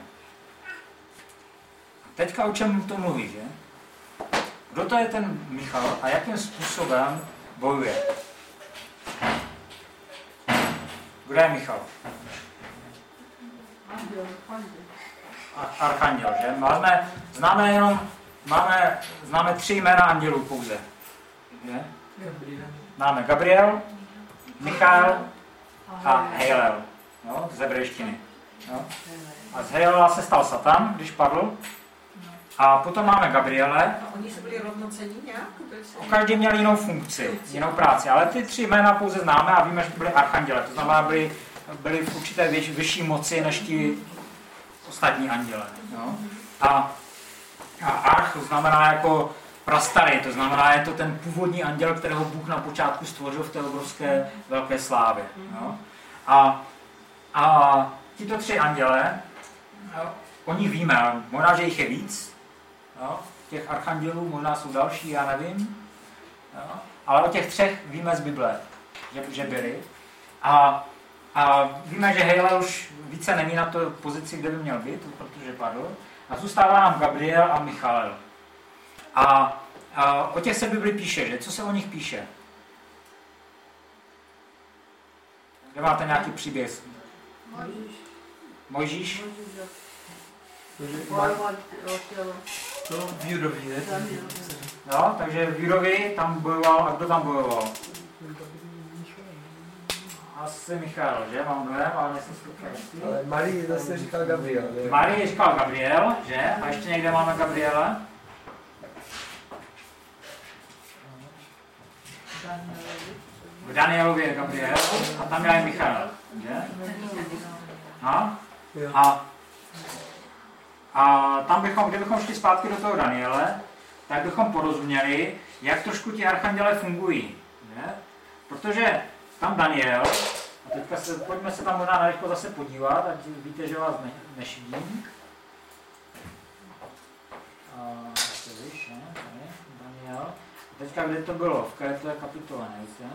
A teďka o čem to mluví, že? Kdo to je ten Michal a jakým způsobem bojuje? Kdo je Michal? Archanděl, že? Máme, známe jenom, máme, známe tři jména andělů pouze. Že? Máme Gabriel, Michael a Hejlel, no, z hebrejštiny. No. A z Hejlela se stal Satan, když padl. A potom máme Gabriele. A oni se byli rovnocení nějak? Každý měl jinou funkci, jinou práci, ale ty tři jména pouze známe a víme, že byli archanděle. To znamená, byli, byli v určité vyš, vyšší moci než ti ostatní anděle. Jo? A, a arch znamená jako prastarý, to znamená, je to ten původní anděl, kterého Bůh na počátku stvořil v té obrovské velké slávě. Jo? A, a tito tři anděle, o nich víme, možná, že jich je víc, jo? Těch archandělů, možná jsou další, já nevím, jo? Ale o těch třech víme z Bible, že, že byli. A, a víme, že Hejle už více nemí na to pozici, kde by měl být, protože padl. A zůstává nám Gabriel a Michael. A, a o těch se Bibli píše, že? Co se o nich píše? Kde máte nějaký příběh? Mojžíš? To v Judovi, ne? Jo, takže v Judovi tam bojoval, a kdo tam bojoval? Asi Michal, že? Mám dojem, ale nejsem si to Ale Marie zase říkal Gabriel. Ne? Marie říkal Gabriel, že? A ještě někde máme Gabriela? V Danielově je Gabriel a tam je Michal, že? No? A, a tam bychom, kdybychom šli zpátky do toho Daniele, tak bychom porozuměli, jak trošku ti archanděle fungují. Že? Protože tam Daniel, a teďka se, pojďme se tam možná narychlo zase podívat, ať víte, že vás ne, nešidím. A, víš, ne? Tady, Daniel. A teďka, kde to bylo? V které to je kapitole, nevíte?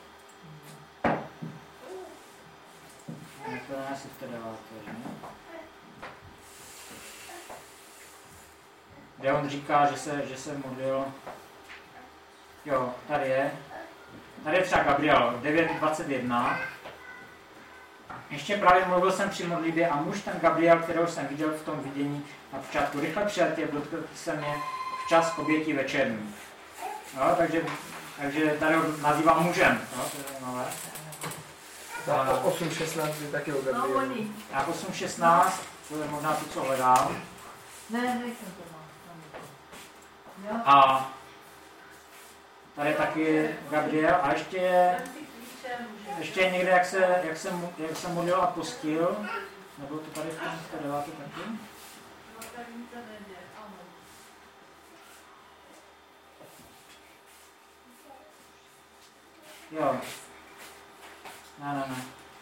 To je asi v té deváté, že? Kde on říká, že se, že se modlil. Jo, tady je. Tady je třeba Gabriel, devět dvacet jedna. Ještě právě mluvil jsem při modlitbě a muž ten Gabriel, kterého jsem viděl v tom vidění na počátku, rychle přijatě, dotkl se mě včas obětí večerní. Jo, takže, takže tady ho nazývám mužem. Jo, to je zajímavé. A osm šestnáct je taky o Gabrielu. Já osm šestnáct, to je možná to, co hledám. Ne, nejsem to mám. A tady taky Gabriel a ještě, ještě někde, jak se, jak se, jak se modlil a postil, nebo to tady v tom v té deváté taky? Jo. Ne, ne, ne.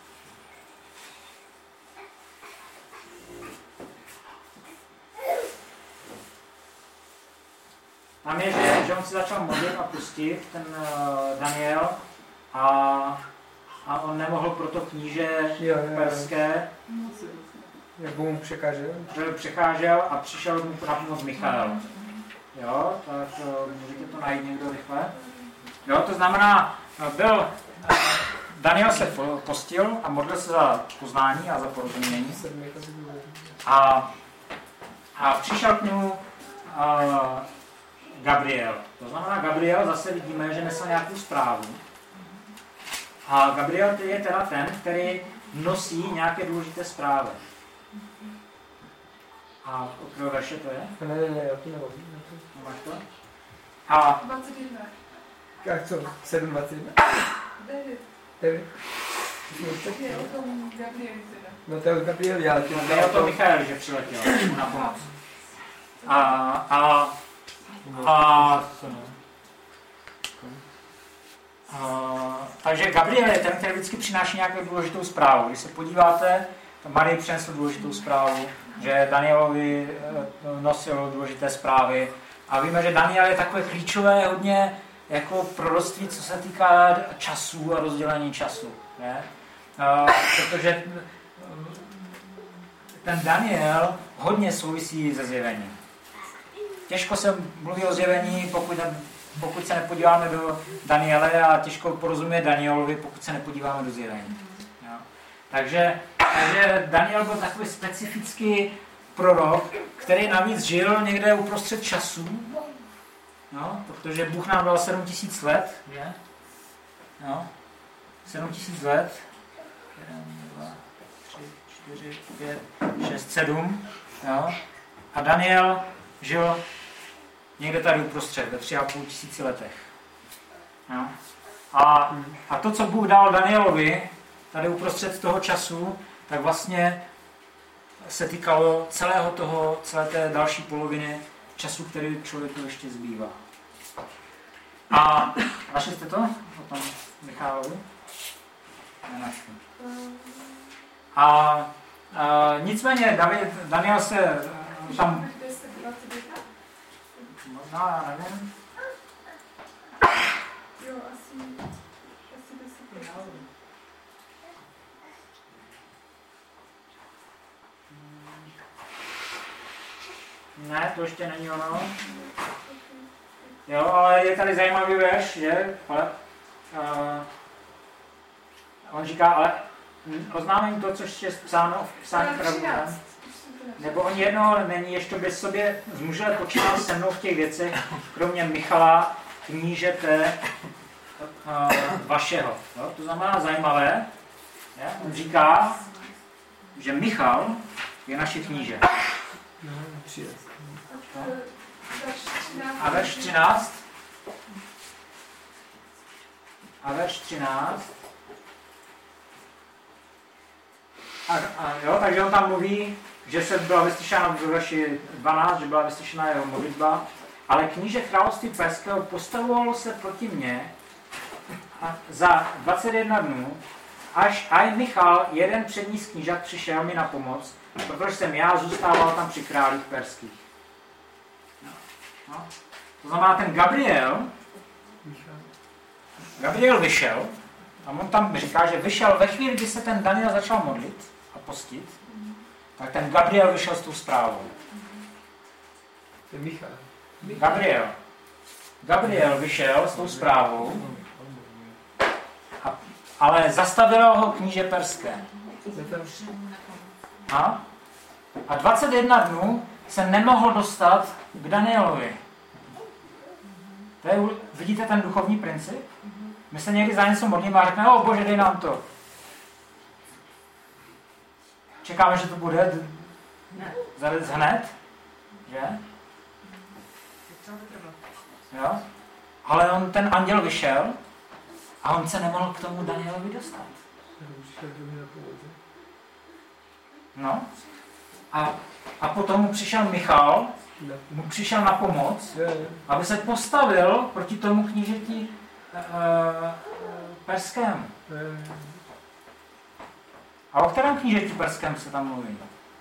Tam je, že, že on se začal modlit a pustit, ten uh, Daniel, a, a on nemohl proto kníže perské, jak mu překážel? že přechážel a přišel mu na pomoc Michael. Jo, tak můžete to najít někdo rychle. Jo, to znamená, byl, Daniel se postil a modlil se za poznání a za porozumění. A, a přišel k němu uh, Gabriel. To znamená, Gabriel zase vidíme, že nesl nějakou zprávu. A Gabriel je teda ten, který nosí nějaké důležité zprávy. A od kterého verše to je? Ne, ne, ne, já to nevím. Máš to? A dvacet jedna. Jak co? sedm dvacet jedna? devět. devět? Je o tom Gabrieli teda. No to je Gabriel, já to je o to Michael, že přiletěl na pomoc. A, a, a, a takže Gabriel je ten, který vždycky přináší nějakou důležitou zprávu. Když se podíváte, Marie přinesl důležitou zprávu, že Danielovi nosil důležité zprávy. A víme, že Daniel je takové klíčové hodně jako proroctví, co se týká času a rozdělení času. Ne? Uh, protože ten Daniel hodně souvisí se zjevením. Těžko se mluví o zjevení, pokud, pokud se nepodíváme do Daniele, a těžko porozumět Danielovi, pokud se nepodíváme do zjevení. Jo? Takže, takže Daniel byl takový specifický prorok, který navíc žil někde uprostřed času, no, protože Bůh nám dal sedm tisíc let, že? No, sedm tisíc let, jeden, dva, tři, čtyři, pět, šest, sedm, jo? A Daniel žil někde tady uprostřed, ve tři a půl tisíci letech. Jo? A, a to, co Bůh dal Danielovi, tady uprostřed toho času, tak vlastně se týkalo celého toho, celé té další poloviny času, který člověku ještě zbývá. A našli jste to? O tom Michalovi? Nenašli. A, a nicméně David, Daniel se tam... Možná, já nevím. Jo, asi... Asi deset. Ne, to ještě není ono. Jo, ale je tady zajímavý verš, že? Ale, uh, on říká, ale oznámím to, což je psáno v psání pravům. Nebo on jednoho není, ještě by sobě z muže počínal se mnou v těch věcech, kromě Michala, knížete uh, vašeho. Jo? To znamená zajímavé. Je? On říká, že Michal je naše kníže. No, třináct. A verš třináct. A verš třináct. A, a jo, takže on tam mluví, že se byla vyslyšena v verši dvanáct, že byla vyslyšena jeho modlitba, ale kníže království perského postavovalo se proti mně a za dvacet jedna dnů, až aj Michal, jeden přední z knížat, přišel mi na pomoc, protože jsem já zůstával tam při králích perských. No. No. To znamená, ten Gabriel, Gabriel vyšel, a on tam říká, že vyšel ve chvíli, kdy se ten Daniel začal modlit a postit, tak ten Gabriel vyšel s tou zprávou. To je Michal. Gabriel. Gabriel vyšel s tou zprávou, a, ale zastavilo ho kníže perské. A, a dvacet jedna dnů se nemohl dostat k Danielovi. To je, vidíte ten duchovní princip? My se někdy za něco modlíme a řekneme, o Bože, dej nám to. Čekáme, že to bude hned, že? Jo? Ale on, ten anděl vyšel a on se nemohl k tomu Danielovi dostat. No. A, a potom mu přišel Michal, mu přišel na pomoc, aby se postavil proti tomu knížeti uh, perskému. A o kterém knížeti perském se tam mluví?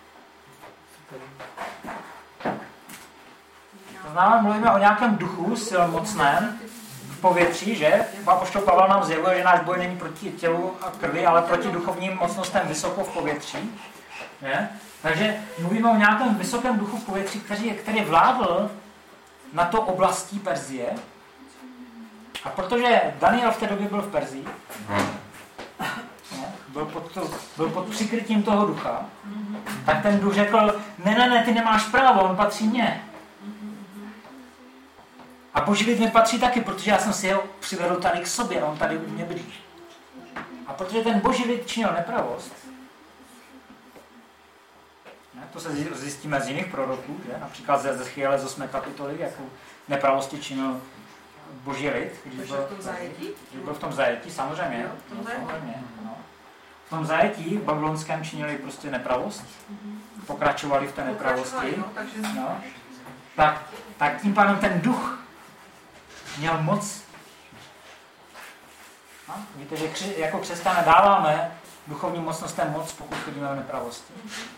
To znamená, mluvíme o nějakém duchu silmocném v povětří, že? Apoštol Pavel nám zjevuje, že náš boj není proti tělu a krvi, ale proti duchovním mocnostem vysoko v povětří. Že? Takže mluvíme o nějakém vysokém duchu v povětří, který, který vládl na to oblastí Perzie. A protože Daniel v té době byl v Perzii, byl pod, to, byl pod přikrytím toho ducha, tak ten duch řekl, ne, ne, ne, ty nemáš právo, on patří mně. A boží lid mi patří taky, protože já jsem si ho přivedl tady k sobě a on tady u mě bydlí. A protože ten boží lid činil nepravost, ne, to se zjistíme z jiných proroků, že? Například ze Ezechiele z osmé kapitoly, jakou nepravosti činil boží lid, když byl, když byl v tom zajetí, samozřejmě. Jo, v tom no, samozřejmě no. V tom zajetí v babylonském činili prostě nepravost, pokračovali v té nepravosti. No, tak, tak tím pádem ten duch měl moc. No, víte, že kři, jako křesťané dáváme duchovní mocnostem moc, pokud chodíme v nepravosti.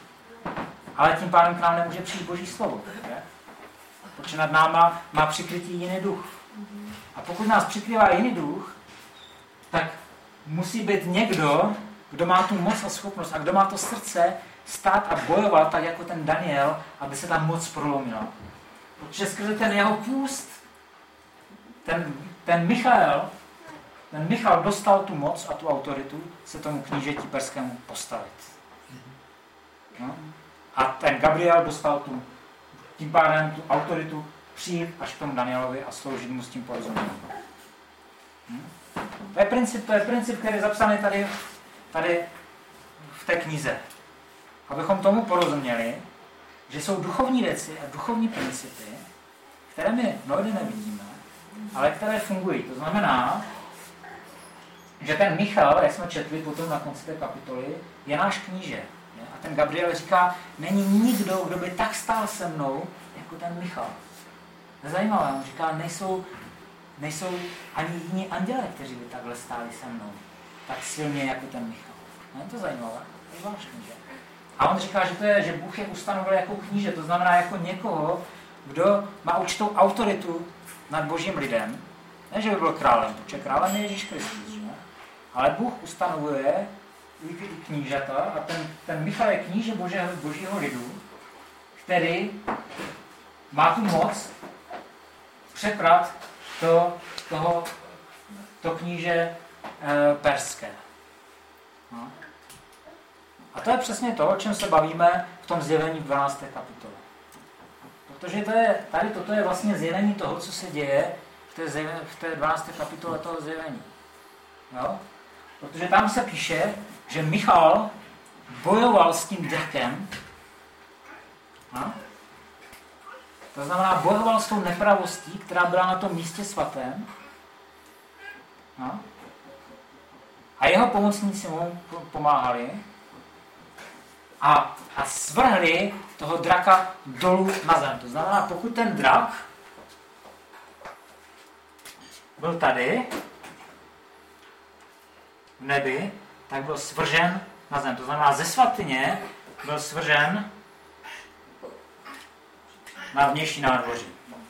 Ale tím pádem k nám nemůže přijít boží slovo. Že? Protože nad náma má přikrytí jiný duch. A pokud nás přikrývá jiný duch, tak musí být někdo, kdo má tu moc a schopnost a kdo má to srdce stát a bojovat tak jako ten Daniel, aby se ta moc prolomila. Protože skrze ten jeho půst, ten, ten Michael, ten Michal dostal tu moc a tu autoritu se tomu knížeti perskému postavit. No? A ten Gabriel dostal tu, tím pádem tu autoritu přijít až k tomu Danielovi a sloužit mu s tím porozuměním. Hm? To je princip, to je princip, který je zapsaný tady, tady v té knize. Abychom tomu porozuměli, že jsou duchovní věci a duchovní principy, které my mnohdy nevidíme, ale které fungují. To znamená, že ten Michal, jak jsme četli potom na konci té kapitoly, je náš kníže. A ten Gabriel říká, není nikdo, kdo by tak stál se mnou, jako ten Michal. Nezajímavé, on říká, nejsou, nejsou ani jiní anděle, kteří by takhle stáli se mnou, tak silně jako ten Michal. Není to zajímavé? To je zvláštní, že? A on říká, že, to je, že Bůh je ustanovil jako kníže, to znamená jako někoho, kdo má určitou autoritu nad božím lidem. Ne, že by byl králem, protože králem je Ježíš Kristus, že? Ale Bůh ustanovuje knížata a ten, ten Michal je kníže božího, božího lidu, který má tu moc přeprat to, toho, to kníže e, perské. No. A to je přesně to, o čem se bavíme v tom zjevení v dvanácté kapitole. Protože to je, tady toto je vlastně zjevení toho, co se děje v té, zjevení, v té dvanácté kapitole toho zjevení. Jo? Protože tam se píše, že Michal bojoval s tím drakem. No? To znamená, bojoval s tou nepravostí, která byla na tom místě svatém. No? A jeho pomocníci mu pomáhali. A, a svrhli toho draka dolů na zem. To znamená, pokud ten drak byl tady, v nebi, tak byl svržen na zem. To znamená, ze svatyně byl svržen na vnější nádvoří.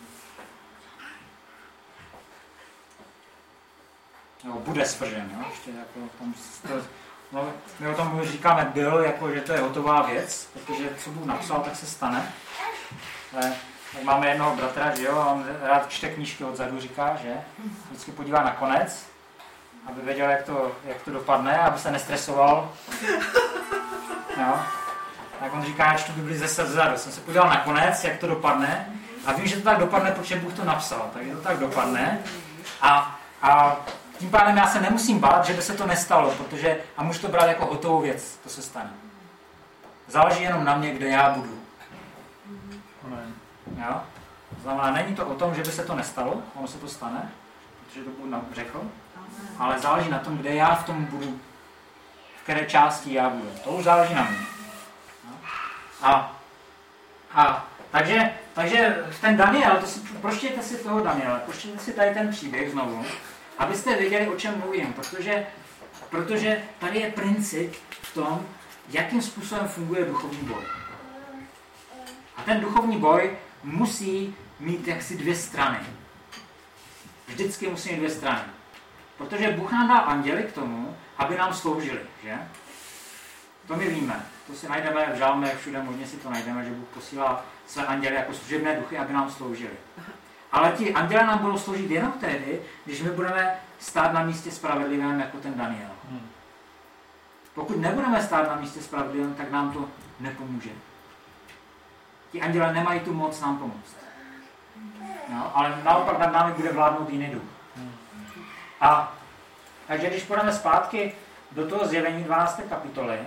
Nebo bude svržen, jo? Ještě jako tam, to, no, my o tom říkáme byl, jako, že to je hotová věc, protože co Bůh napsal, tak se stane. Ale, tak máme jednoho bratra, že jo, on rád čte knížky odzadu, říká, že vždycky podívá na konec, aby věděl, jak to, jak to dopadne, aby se nestresoval. Jo. Tak on říká, já čtu Bibli ze zadu. Jsem se podíval na konec, jak to dopadne. A vím, že to tak dopadne, protože Bůh to napsal. Takže to tak dopadne. A, a tím pádem já se nemusím bát, že by se to nestalo, protože, a můžu to brát jako hotovou věc, to se stane. Záleží jenom na mě, kde já budu. Jo? To znamená, není to o tom, že by se to nestalo, ono se to stane, protože to Bůh řekl, ale záleží na tom, kde já v tom budu, v které části já budu. To už záleží na mě. A, a takže, takže ten Daniel, to si, pročtěte si toho Daniela, pročtěte si tady ten příběh znovu, abyste věděli, o čem mluvím, protože, protože tady je princip v tom, jakým způsobem funguje duchovní boj. A ten duchovní boj musí mít jaksi dvě strany. Vždycky musí mít dvě strany. Protože Bůh nám dal anděly k tomu, aby nám sloužili, že? To my víme. To si najdeme v žalmech, všude možně si to najdeme, že Bůh posílá své anděly jako služebné duchy, aby nám sloužili. Ale ti anděle nám budou sloužit jenom tehdy, když my budeme stát na místě spravedlivém jako ten Daniel. Hmm. Pokud nebudeme stát na místě spravedlivém, tak nám to nepomůže. Ti anděle nemají tu moc nám pomoct. No, ale naopak nad námi bude vládnout jiný duch. Hmm. A takže když půjdeme zpátky do toho zjevení dvanácté kapitoly,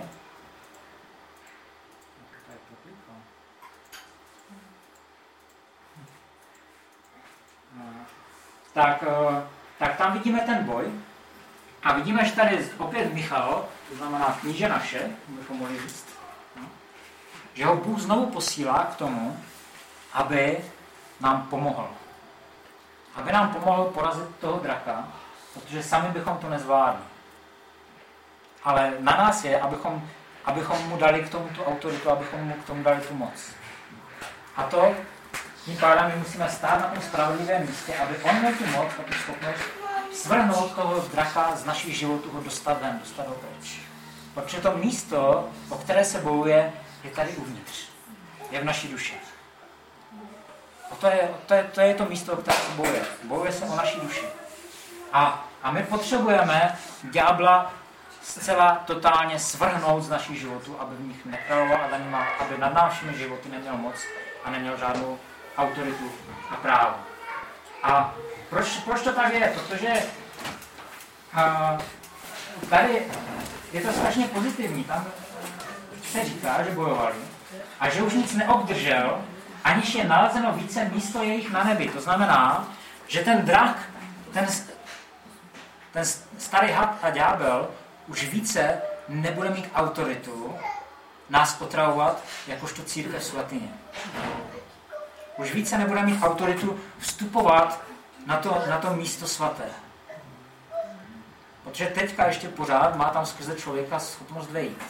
tak, tak tam vidíme ten boj a vidíme, že tady opět Michal, to znamená kníže naše, bychom mohli říct, no, že ho Bůh znovu posílá k tomu, aby nám pomohl. Aby nám pomohl porazit toho draka, protože sami bychom to nezvládli. Ale na nás je, abychom, abychom mu dali k tomu tu autoritu, abychom mu k tomu dali tu moc. A to tím pádem my musíme stát na tom spravedlivém místě, aby on měl tu moc a tu schopnost svrhnout toho draka z našich životů, ho dostat ven, dostat ho pryč. Protože to místo, o které se bojuje, je tady uvnitř. Je v naší duši. A to je to, je, to je to místo, o které se bojuje. Bojuje se o naší duši. A, a my potřebujeme ďábla zcela totálně svrhnout z našich životů, aby v nich nekráloval a nima, aby nad našimi životy neměl moc a neměl žádnou autoritu a právo. A proč, proč to tak je? Protože a, tady je to strašně pozitivní. Tam se říká, že bojovali a že už nic neobdržel, aniž je nalezeno více místo jejich na nebi. To znamená, že ten drak, ten, ten starý had a ďábel už více nebude mít autoritu nás otravovat jakožto církev svatyně. Už více nebude mít autoritu vstupovat na to, na to místo svaté. Protože teďka ještě pořád má tam skrze člověka schopnost vejít.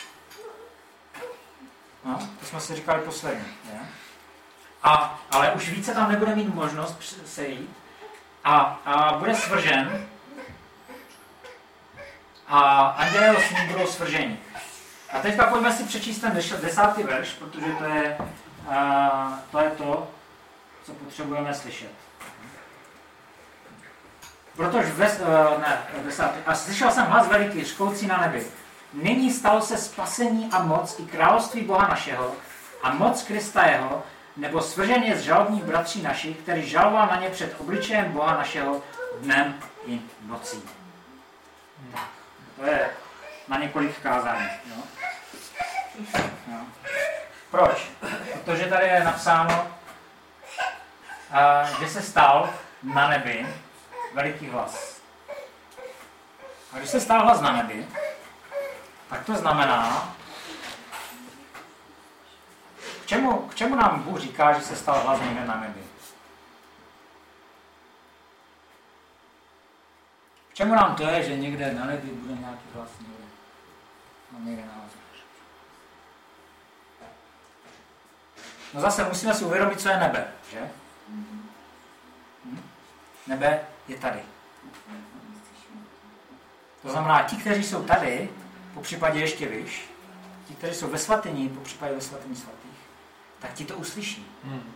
No, to jsme si říkali posledně. Ne? A, ale už více tam nebude mít možnost sejít a, a bude svržen a andělé s ním budou svrženi. A teďka pojďme si přečíst ten desátý verš, protože to je, uh, to je to, co potřebujeme slyšet. Protože ves, uh, ne, desátý. A slyšel jsem hlas veliký, řkoucí na nebi. Nyní stalo se spasení a moc i království Boha našeho a moc Krista jeho, nebo svržen je z žalobních bratří našich, který žaloval na ně před obličejem Boha našeho dnem i nocí. Tak, to je na několik kázání. Jo? Jo. Proč? Protože tady je napsáno, že se stal na nebi veliký hlas. A když se stal hlas na nebi, tak to znamená, k čemu, k čemu nám Bůh říká, že se stal hlas někde na nebi? K čemu nám to je, že někde na nebi bude nějaký hlas někde, někde na nás? No zase musíme si uvědomit, co je nebe, že? Hm? Nebe je tady. To znamená, ti, kteří jsou tady, po případě ještě výš, ti, kteří jsou ve svatyni, po případě ve svatyni svatých, tak ti to uslyší.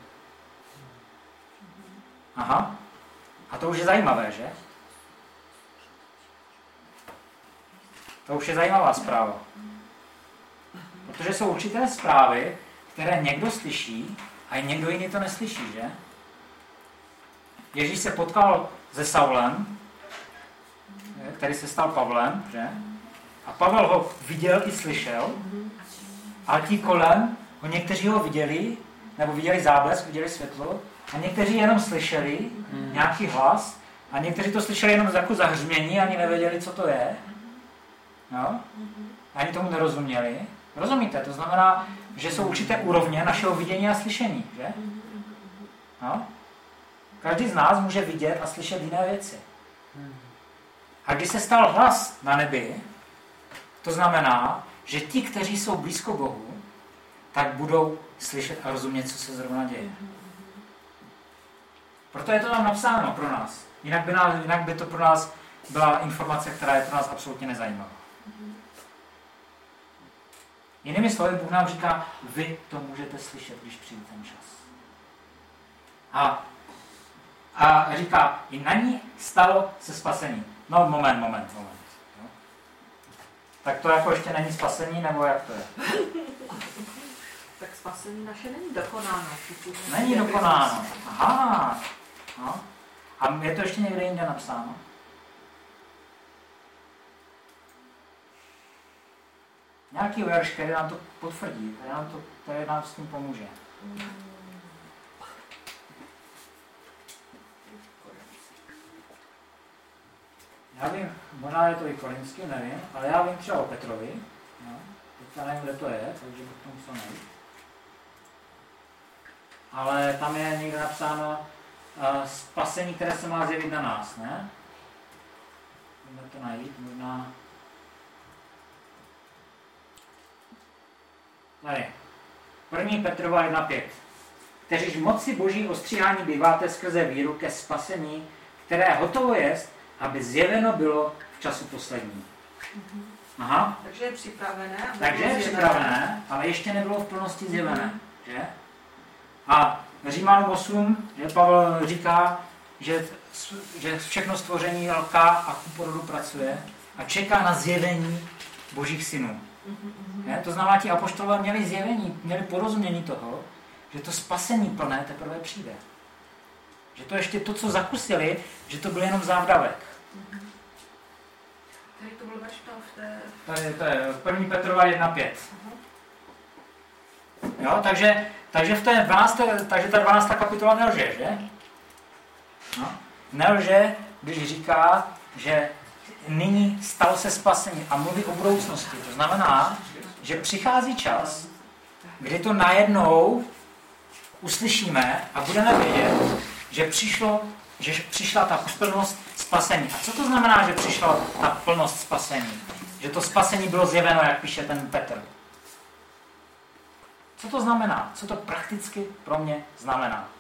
Aha. A to už je zajímavé, že? To už je zajímavá zpráva. Protože jsou určité zprávy, které někdo slyší a někdo jiný to neslyší, že? Ježíš se potkal se Saulem, který se stal Pavlem, že? A Pavel ho viděl i slyšel, a ti kolem, ho někteří ho viděli, nebo viděli záblesk, viděli světlo, a někteří jenom slyšeli hmm. nějaký hlas, a někteří to slyšeli jenom jako zahřmění, ani nevěděli, co to je. No? Ani tomu nerozuměli. Rozumíte? To znamená, že jsou určité úrovně našeho vidění a slyšení, že? No? Každý z nás může vidět a slyšet jiné věci. A když se stal hlas na nebi, to znamená, že ti, kteří jsou blízko Bohu, tak budou slyšet a rozumět, co se zrovna děje. Proto je to tam napsáno pro nás. Jinak by, nás, jinak by to pro nás byla informace, která je pro nás absolutně nezajímavá. Jinými slovy, Bůh nám říká, vy to můžete slyšet, když přijde ten čas. A A říká, i na ní stalo se spasení. No moment, moment, moment. Jo. Tak to jako ještě není spasení, nebo jak to je? Tak spasení naše není dokonáno. Není dokonáno. Aha. No. A je to ještě někde jinde napsáno? Nějaký verš, který nám to potvrdí, který nám, to, který nám s tím pomůže. Já vím, možná je to i korinský, nevím, ale já vím třeba o Petrovi. No, teďka nevím, kde to je, takže bych to musel najít. Ale tam je někde napsáno uh, spasení, které se má zjevit na nás, ne? Můžeme to najít, možná... Tady. první Petrova jedna pět. Kteříž moci boží ostříhání býváte skrze víru ke spasení, které hotovo jest, aby zjeveno bylo v času posledním. Aha. Takže je připravené. Takže je připravené, ale ještě nebylo v plnosti zjevené. Že? A Římanům osm, že Pavel říká, že, že všechno stvoření lká a ku porodu pracuje a čeká na zjevení božích synů. Je? To znamená, ti apoštolové měli zjevení, měli porozumění toho, že to spasení plné teprve přijde. Že to ještě to, co zakusili, že to byl jenom závdavek. Tady to byl vaška v té... Tady to je první Petrova jedna pět. Jo, takže, takže, v té dvanácté, takže ta dvanáctá kapitola nelže, že? No. Nelže, když říká, že nyní stalo se spasení a mluví o budoucnosti. To znamená, že přichází čas, kdy to najednou uslyšíme a budeme vědět, že, přišlo, že přišla ta plnost spasení. A co to znamená, že přišla ta plnost spasení? Že to spasení bylo zjeveno, jak píše ten Petr. Co to znamená? Co to prakticky pro mě znamená?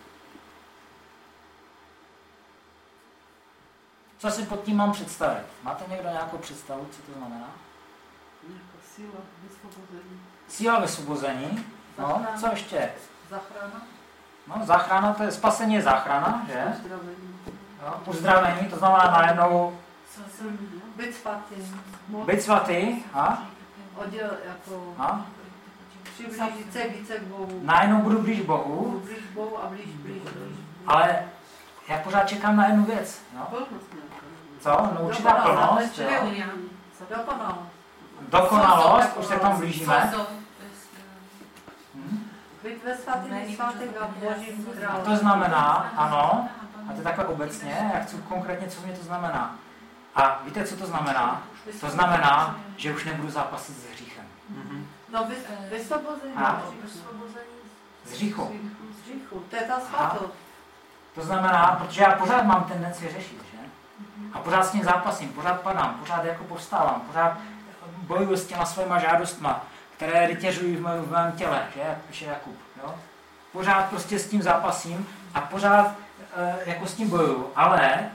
Co si pod tím mám představit? Máte někdo nějakou představu, co to znamená? Nějaká síla vysvobození. Síla vysvobození. No, co ještě? Zachrana. No, záchrana, to je spasení je záchrana, že? Uzdravení. Jo, uzdravení, to znamená najednou Být svatý. být svatý. A? Odděl jako... A? Přiblížit se více k Bohu. Najednou budu blíž Budu Bohu, blíž Bohu a blíž, blíž, blíž. ale já pořád čekám na jednu věc. Jo? Plnost nějaká. Co? No, určitá plnost. Jo? Dokonalost. Dokonalost, už se tam blížíme. Hm? Být ve svatém svatek a Božím A království. to znamená, ano, a to je takhle obecně, já chci konkrétně, co mě to znamená. A víte, co to znamená? To znamená, že už nebudu zápasit s hříchem. No, vys, vysvobození. A? Vysvobození Z hříchu. z hříchu. To je ta svatost. To znamená, protože já pořád mám tendenci řešit, že? A pořád s tím zápasím, pořád padám, pořád jako povstávám, pořád bojuju s těma svýma žádostma, které rytěřují v mém, v mém těle, že? Jak píše Jakub, jo? Pořád prostě s tím zápasím a pořád e, jako s tím bojuju, ale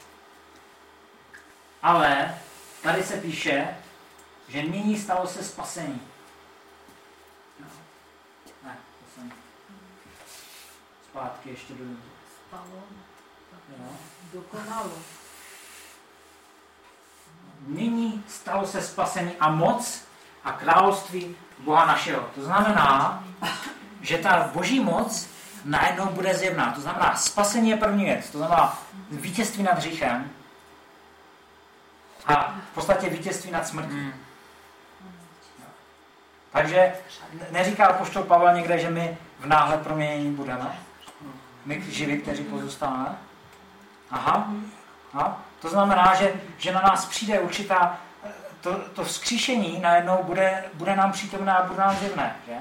ale tady se píše, že nyní stalo se spasení. No. Ne, to jsem zpátky ještě do... Stalo. Jo. Dokonalo. Nyní stalo se spasení a moc a království Boha našeho. To znamená, že ta boží moc najednou bude zjevná. To znamená, spasení je první věc. To znamená vítězství nad hříchem a v podstatě vítězství nad smrtí. Takže neříká apoštol Pavel někde, že my v náhle proměnění budeme? My živí, kteří pozůstáváme? Aha. Aha. To znamená, že, že na nás přijde určitá, to, to vzkříšení najednou bude, bude nám přítomné a bude nám zjevné, že?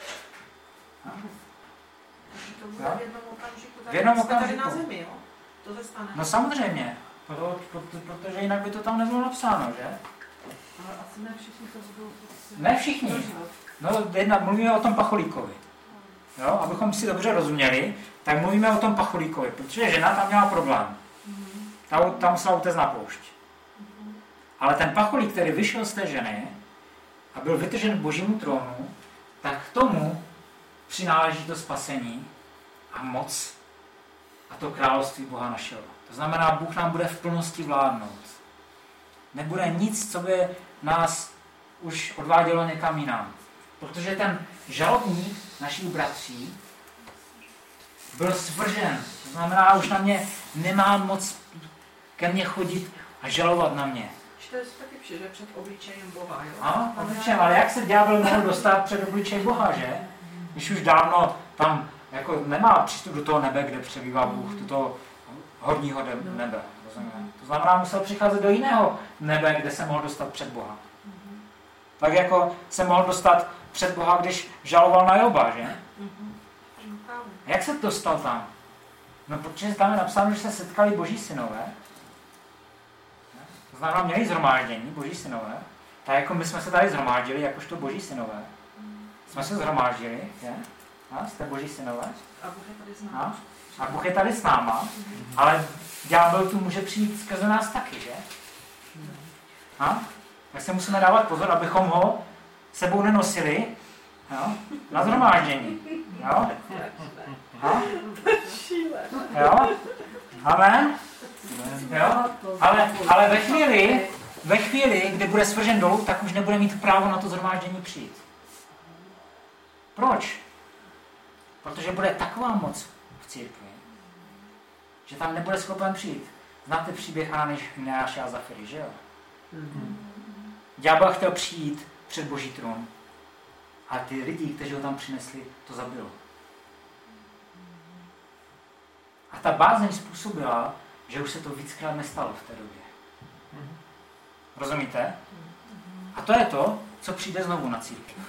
To bude v jednom okamžiku V jednom tady, tady okamžiku. na zemi, jo? To se stane. No samozřejmě, proto, proto, protože jinak by to tam nebylo napsáno, že? Ale asi ne všichni to budou... Ne všichni. No, jedna, mluvíme o tom pacholíkovi. Jo? Abychom si dobře rozuměli, tak mluvíme o tom pacholíkovi, protože žena tam měla problém. Tam, tam musela utéct na poušť. Ale ten pacholík, který vyšel z té ženy a byl vytržen k božímu trónu, tak k tomu přináleží to spasení a moc a a to království Boha našeho. To znamená, Bůh nám bude v plnosti vládnout. Nebude nic, co by nás už odvádělo někam jinam. Protože ten žalobník našich bratří byl svržen. To znamená, už na mě nemá moc ke mně chodit a žalovat na mě. To je taky přijde před obličejem Boha, jo? Ano, obličejem, ale jak se ďábel mohl dostat před obličej Boha, že? Když už dávno tam jako nemá přístup do toho nebe, kde přebývá Bůh, do toho horního nebe. Rozumíte? To znamená, musel přicházet do jiného nebe, kde se mohl dostat před Boha. Tak jako se mohl dostat před Boha, když žaloval na Joba, že? A jak se dostal tam? No, protože tam je napsáno, že se setkali boží synové. To znamená, měli zhromáždění, boží synové. Tak jako my jsme se tady zhromáždili, jakožto boží synové. Jsme se zhromáždili, je? A jste boží synové? A Bůh je tady s náma. A Bůh je tady s náma, ale ďábel tu může přijít skrze nás taky, že? A? Tak se musíme dávat pozor, abychom ho sebou nenosili, jo? Na zhromáždění. Jo? A? Jo? Amen? Jo? Ale, ale ve chvíli, ve chvíli, kdy bude svržen dolů, tak už nebude mít právo na to zhromáždění přijít. Proč? Protože bude taková moc v církvi, že tam nebude schopen přijít. Znáte příběh Anáše a Zafiry, že jo? Mm-hmm. Ďábel chtěl přijít před Boží trůn a ty lidi, kteří ho tam přinesli, to zabilo. A ta bázeň způsobila, že už se to víckrát nestalo v té době. Mm-hmm. Rozumíte? A to je to, co přijde znovu na církev.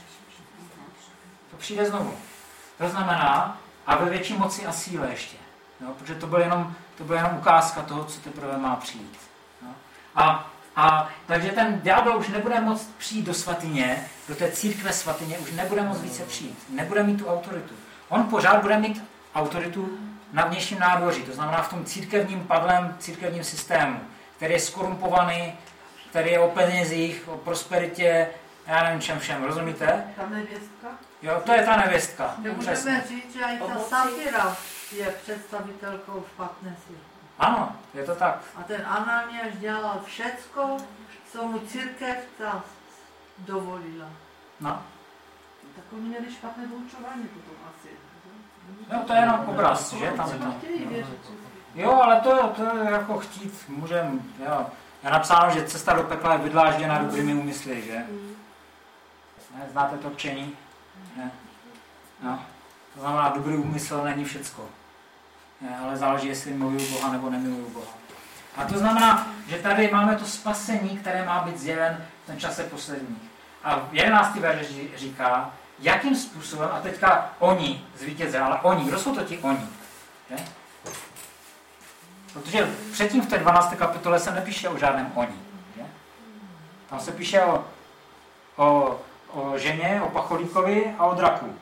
To přijde znovu. To znamená, a ve větší moci a síle ještě. Jo? Protože to byla jenom, to byla jenom ukázka toho, co teprve má přijít. Jo? A, a takže ten ďábel už nebude moct přijít do svatyně, do té církve svatyně, už nebude moct více přijít. Nebude mít tu autoritu. On pořád bude mít autoritu na vnějším nádvoří, to znamená v tom církevním padlém církevním systému, který je skorumpovaný, který je o penězích, o prosperitě, já nevím čem všem, rozumíte? Ta nevěstka? Jo, to je ta nevěstka. Můžeme říct, že i ta Safira je představitelkou špatné církve. Ano, je to tak. A ten Ananiáš dělal všecko, co mu církev ta dovolila. No. Tak oni měli špatné vyučování potom asi. Jo, to je jenom obraz, že? Tam je to. Jo, ale to, to je jako chtít, můžeme, jo. Je napsáno, že cesta do pekla je vydlážděna dobrými úmysly, že? Ne, znáte to učení? Ne. No. To znamená, dobrý úmysl není všecko. Ne, ale záleží, jestli miluju Boha nebo nemiluju Boha. A to znamená, že tady máme to spasení, které má být zjeven v tom čase poslední. A v jedenáctý verš říká, jakým způsobem, a teďka oni zvítězili, ale oni, kdo jsou to ti oni? Že? Protože předtím v té dvanácté kapitole se nepíše o žádném oni. Že? Tam se píše o, o, o ženě, o pacholíkovi a o draku.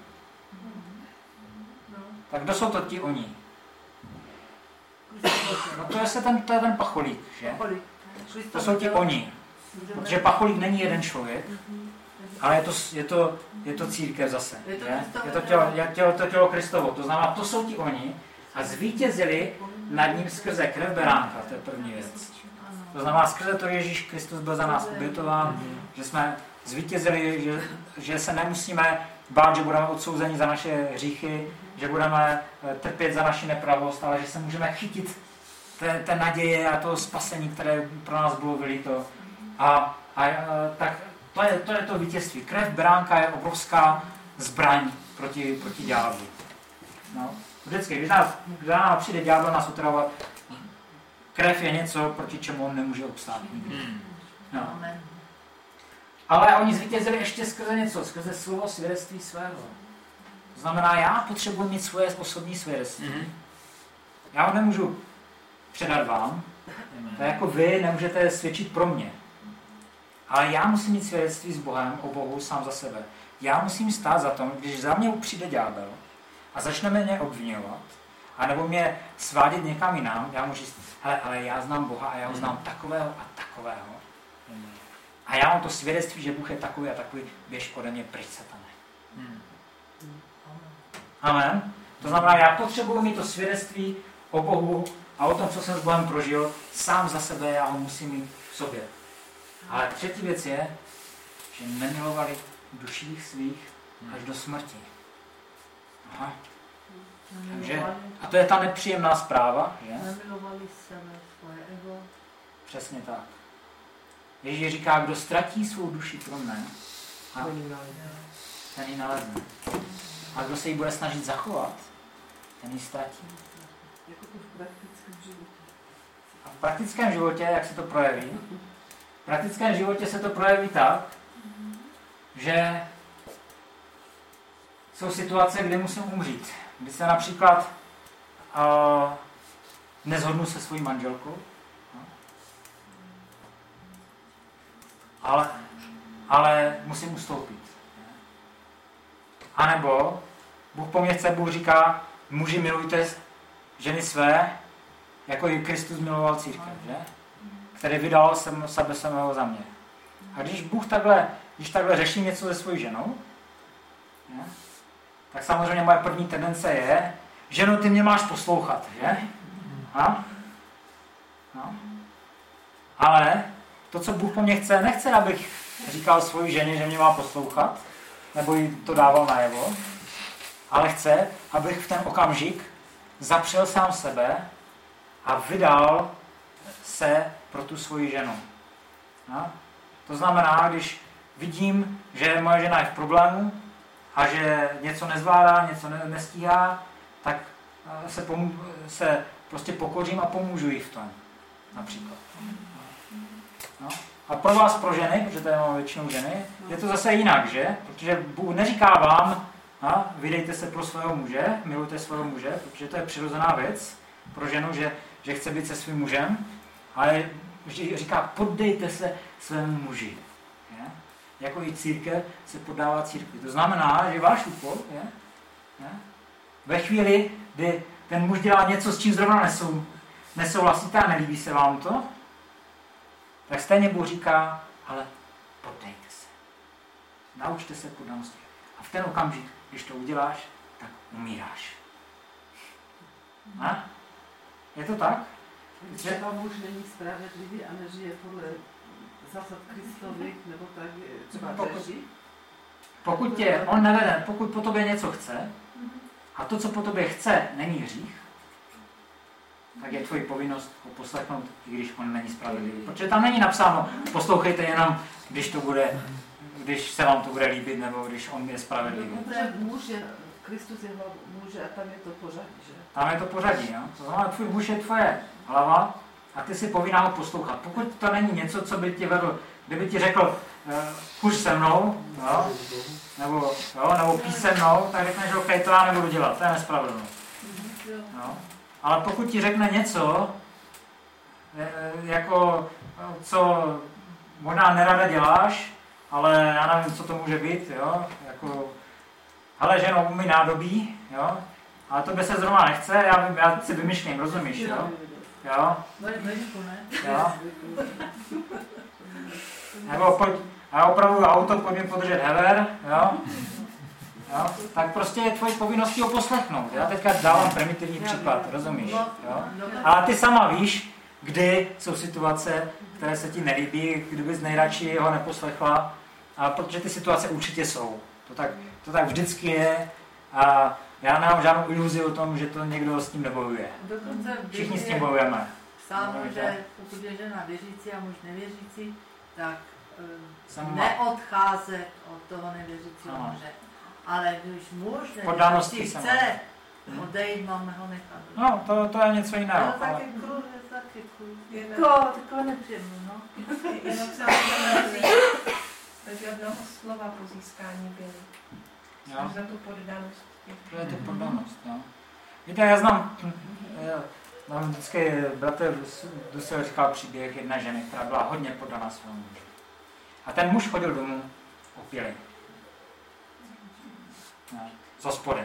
Tak kdo jsou to ti oni? No to je, se ten, to je ten pacholík, že? To jsou ti oni. Protože pacholík není jeden člověk, ale je to, je to, je to církev zase. Je to, je to, tělo, je tělo, to tělo Kristovo. To znamená, to jsou ti oni a zvítězili nad ním skrze krev beránka, to je první věc. To znamená, skrze to Ježíš Kristus byl za nás obětován, že jsme zvítězili, že, že se nemusíme bát, že budeme odsouzeni za naše hříchy, že budeme trpět za naši nepravost, ale že se můžeme chytit té, té naděje a toho spasení, které pro nás bylo vylito. A, a tak to je, to je to vítězství. Krev beránka je obrovská zbraň proti, proti ďáblu. No. Vždycky, když nás, když nám přijde ďábel nás otravovat, krev je něco, proti čemu on nemůže obstát. No. Ale oni zvítězili ještě skrze něco, skrze slovo svědectví svého. To znamená, já potřebuji mít svoje osobní svědectví. Mm-hmm. Já ho nemůžu předat vám, to jako vy nemůžete svědčit pro mě. Ale já musím mít svědectví s Bohem o Bohu sám za sebe. Já musím stát za tom, když za mě přijde ďábel a začne mě obvinovat, anebo mě svádět někam jinam, já můžu říct, ale, ale já znám Boha a já ho znám takového a takového. A já mám to svědectví, že Bůh je takový a takový, běž ode mě pryč, satane. Hmm. Amen. To znamená, já potřebuji mít to svědectví o Bohu a o tom, co jsem s Bohem prožil, sám za sebe, já ho musím mít v sobě. Ale třetí věc je, že nemilovali duší svých až do smrti. Aha. Takže, a to je ta nepříjemná zpráva, že? Nemilovali sebe, svoje ego. Přesně tak. Ježíš říká, kdo ztratí svou duši pro mne, a ten ji nalezne. A kdo se jí bude snažit zachovat, ten ji ztratí. Jako to v praktickém životě. A v praktickém životě, jak se to projeví? V praktickém životě se to projeví tak, že jsou situace, kdy musím umřít. Kdy se například uh, nezhodnu se svojí manželkou, no. ale, ale musím ustoupit. A nebo Bůh po mně chce, Bůh říká, muži milujte ženy své, jako i Kristus miloval církev, že? Který vydal jsem sebe samého za mě. A když Bůh takhle, když takhle řeší něco se svojí ženou, že? Tak samozřejmě moje první tendence je, ženo, ty mě máš poslouchat, že? A? No. Ale to, co Bůh po mně chce, nechce, abych říkal svojí ženě, že mě má poslouchat, nebo jí to dával najevo, ale chce, abych v ten okamžik zapřel sám sebe a vydal se pro tu svoji ženu. No? To znamená, když vidím, že moje žena je v problému a že něco nezvládá, něco ne- nestíhá, tak se, pomů- se prostě pokořím a pomůžu jí v tom. Například. No? A pro vás, pro ženy, protože tady máme většinou ženy, je to zase jinak, že? Protože Bůh neříká vám, a vydejte se pro svého muže, milujte svého muže, protože to je přirozená věc pro ženu, že, že chce být se svým mužem, ale říká, poddejte se svému muži. Je? Jako i církev se poddává církvi. To znamená, že váš úkol je, je ve chvíli, kdy ten muž dělá něco, s čím zrovna nesou, nesouhlasíte a nelíbí se vám to, tak stejně Bůh říká, ale poddejte se. Naučte se poddanosti. A v ten okamžik, když to uděláš, tak umíráš. A? Je to tak? Třeba muž není spravedlivý a nežije podle zásad Kristových, nebo tak třeba řeší? Pokud tě on nevede, pokud po tobě něco chce, a to, co po tobě chce, není hřích, tak je tvojí povinnost ho poslechnout, i když on není spravedlivý. Protože tam není napsáno, poslouchejte jenom, když to bude, když se vám to bude líbit, nebo když on je spravedlivý. Protože muž je, Kristus je muž a tam je to pořadí, že? Tam je to pořadí, no? To znamená, tvůj muž je tvoje hlava a ty si povinná ho poslouchat. Pokud to není něco, co by ti vedl, kdyby ti řekl, kuř se mnou, jo? Nebo, jo? nebo pí se mnou, tak řekneš, OK, to já nebudu dělat, to je nespravedlnost. No? Ale pokud ti řekne něco, jako, co možná nerada děláš, ale já nevím, co to může být, jo? Jako, hele, ženo, umí nádobí, jo? Ale to by se zrovna nechce, já, vím, já si vymyšlím, rozumíš, jo? Jo? Jo? Nebo pojď, a opravdu auto, pojď mi podržet hever, jo? Jo? Tak prostě je tvojí povinností ho poslechnout. Já teďka dávám primitivní příklad, rozumíš? Jo? Ale ty sama víš, kdy jsou situace, které se ti nelíbí, kdybys nejradši ho neposlechla, a protože ty situace určitě jsou. To tak, to tak vždycky je a já nemám žádnou iluzi o tom, že to někdo s tím nebojuje. Všichni s tím bojujeme. Sám, že pokud je žena věřící a muž nevěřící, tak Jsem neodcházet od toho nevěřícího Aha. muže. Ale když muž Poddanosti nevěřící jsem. chce odejít, máme ho nechat. No, to, to je něco jiného. To Ale... taky kruh, je taky kruh. Jinak- Takové, takové nepříjemné, no. Jenom se nám bez žádného slova po získání byli. Jo? Až za tu poddanost. To je to poddanost, jo. Víte, já znám, já znám vždycky, bratr Dusel říkal příběh jedné ženy, která byla hodně poddaná svému muži. A ten muž chodil domů opilý. Z hospody.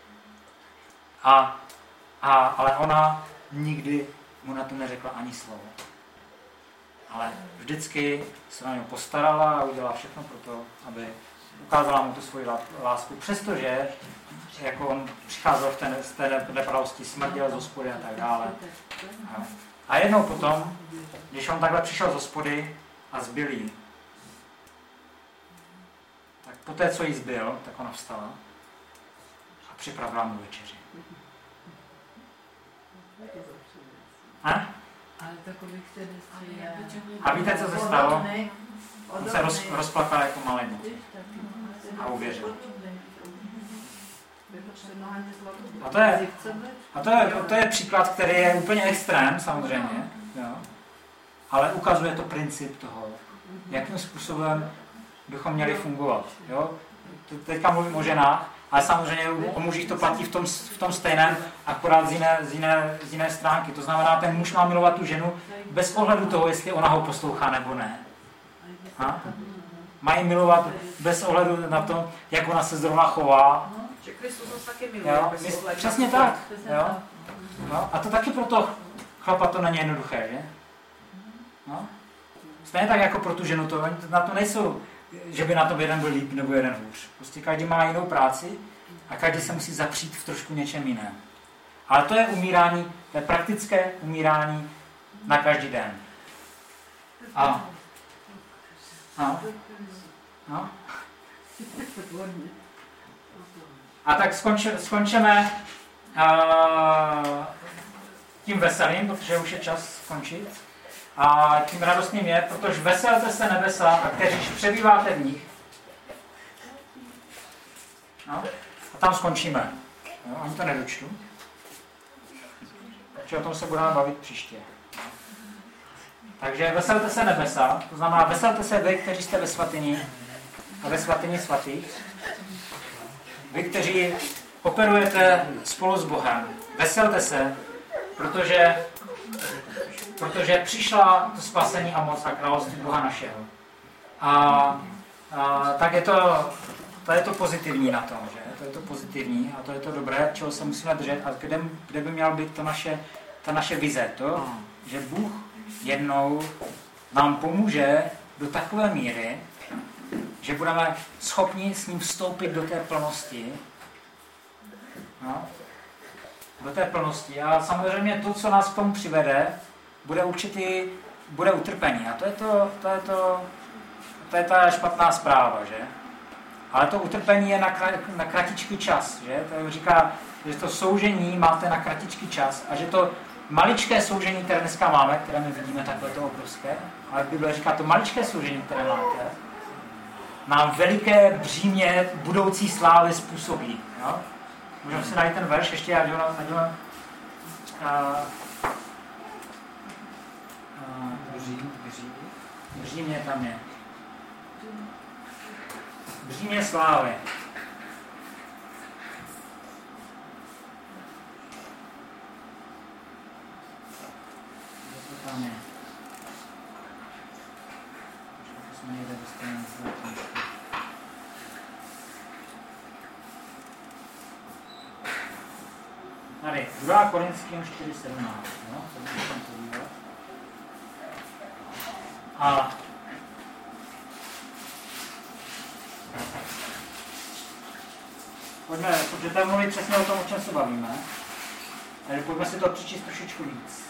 A, a, ale ona nikdy mu na to neřekla ani slovo. Ale vždycky se na něj postarala a udělala všechno pro to, aby ukázala mu tu svoji lásku, přestože jako on přicházel v ten, z té nepravosti, smrděl z hospody a tak dále. A jednou potom, když on takhle přišel z hospody a zbyl jí, tak poté, co jí zbyl, tak ona vstala a připravila mu večeři. A? A víte, co se stalo? On se roz, rozplakal jako malý a uvěřil. A to je, a to je, to je příklad, který je úplně extrém, samozřejmě, jo? Ale ukazuje to princip toho, jakým způsobem bychom měli fungovat. Jo? Teďka mluvím o ženách, ale samozřejmě o mužích to platí v tom, v tom stejném, akorát z jiné, z, jiné, z jiné stránky. To znamená, ten muž má milovat tu ženu bez ohledu toho, jestli ona ho poslouchá nebo ne. Ha? Mají milovat bez ohledu na to, jak ona se zrovna chová. Že Kristus taky miluje. Jo? Přesně tak. Jo? No? A to taky proto chlapa to není jednoduché, že? No? Stejně tak jako pro tu ženu, to, na to nejsou, že by na tom jeden byl líp nebo jeden hůř. Prostě každý má jinou práci a každý se musí zapřít v trošku něčem jiném. Ale to je umírání, to je praktické umírání na každý den. A, a, a, a tak skonč, skončeme a, tím veselým, protože už je čas skončit. A tím radostným je, protože veselte se nebesa, a kteříž přebýváte v nich. No, a tam skončíme. Jo, ani to nedočtu. Takže o tom se budeme bavit příště. Takže veselte se nebesa, to znamená veselte se vy, kteří jste ve svatyni a ve svatyni svatých. Vy, kteří operujete spolu s Bohem. Veselte se, protože protože přišla to spasení a moc a království Boha našeho. A, a tak je to, to je to pozitivní na tom, že? To je to pozitivní a to je to dobré, čeho se musíme držet a kde, kde by měla být to naše, ta naše vize, to, že Bůh jednou nám pomůže do takové míry, že budeme schopni s ním vstoupit do té plnosti. No, do té plnosti. A samozřejmě to, co nás k tomu přivede, bude určitý, bude utrpení. A to je, to, to, je, to, to je ta špatná zpráva, že? Ale to utrpení je na, na kratičký čas, že? To říká, že to soužení máte na kratičký čas a že to maličké soužení, které dneska máme, které my vidíme takhle to obrovské, ale Bible říká, to maličké soužení, které máte, nám veliké břímě budoucí slávy způsobí. Jo? Můžeme si najít ten verš, ještě já dělám, dělám Břímě tam je. Břímě slávy. Co to tam je? To jsme někde dostaneme z letničky. Tady, druhá Korinským čtyři sedmnáct. No, to můžeme tam podívat. A pojďme, protože tam mluví přesně o tom, o čem se bavíme. Takže pojďme si to přečíst trošičku víc.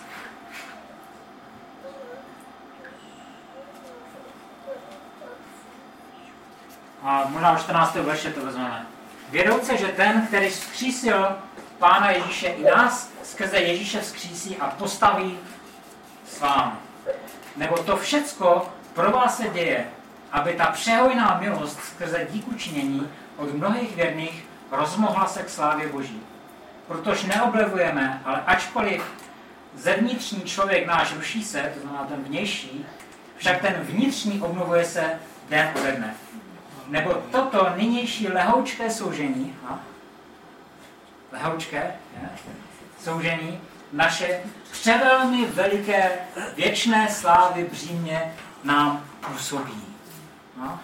A možná o čtrnáctého verše to vezmeme. Vědouce, že ten, který vzkřísil Pána Ježíše i nás, skrze Ježíše vzkřísí a postaví s vámi. Nebo to všecko pro vás se děje, aby ta přehojná milost skrze díku činění od mnohých věrných rozmohla se k slávě Boží. Protože neoblevujeme, ale ačkoliv zevnitřní člověk náš ruší se, to znamená ten vnější, však ten vnitřní obnovuje se den ode dne. Nebo toto nynější lehoučké soužení, a, lehoučké je, soužení, naše převelmi veliké věčné slávy břímě nám působí. No.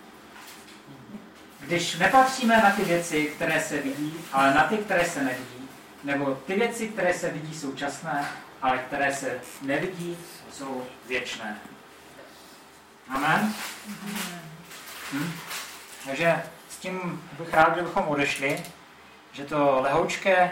Když nepatříme na ty věci, které se vidí, ale na ty, které se nevidí, nebo ty věci, které se vidí, jsou časné, ale které se nevidí, jsou věčné. Amen? Hm? Takže s tím bych rád, kdybychom odešli, že to lehoučké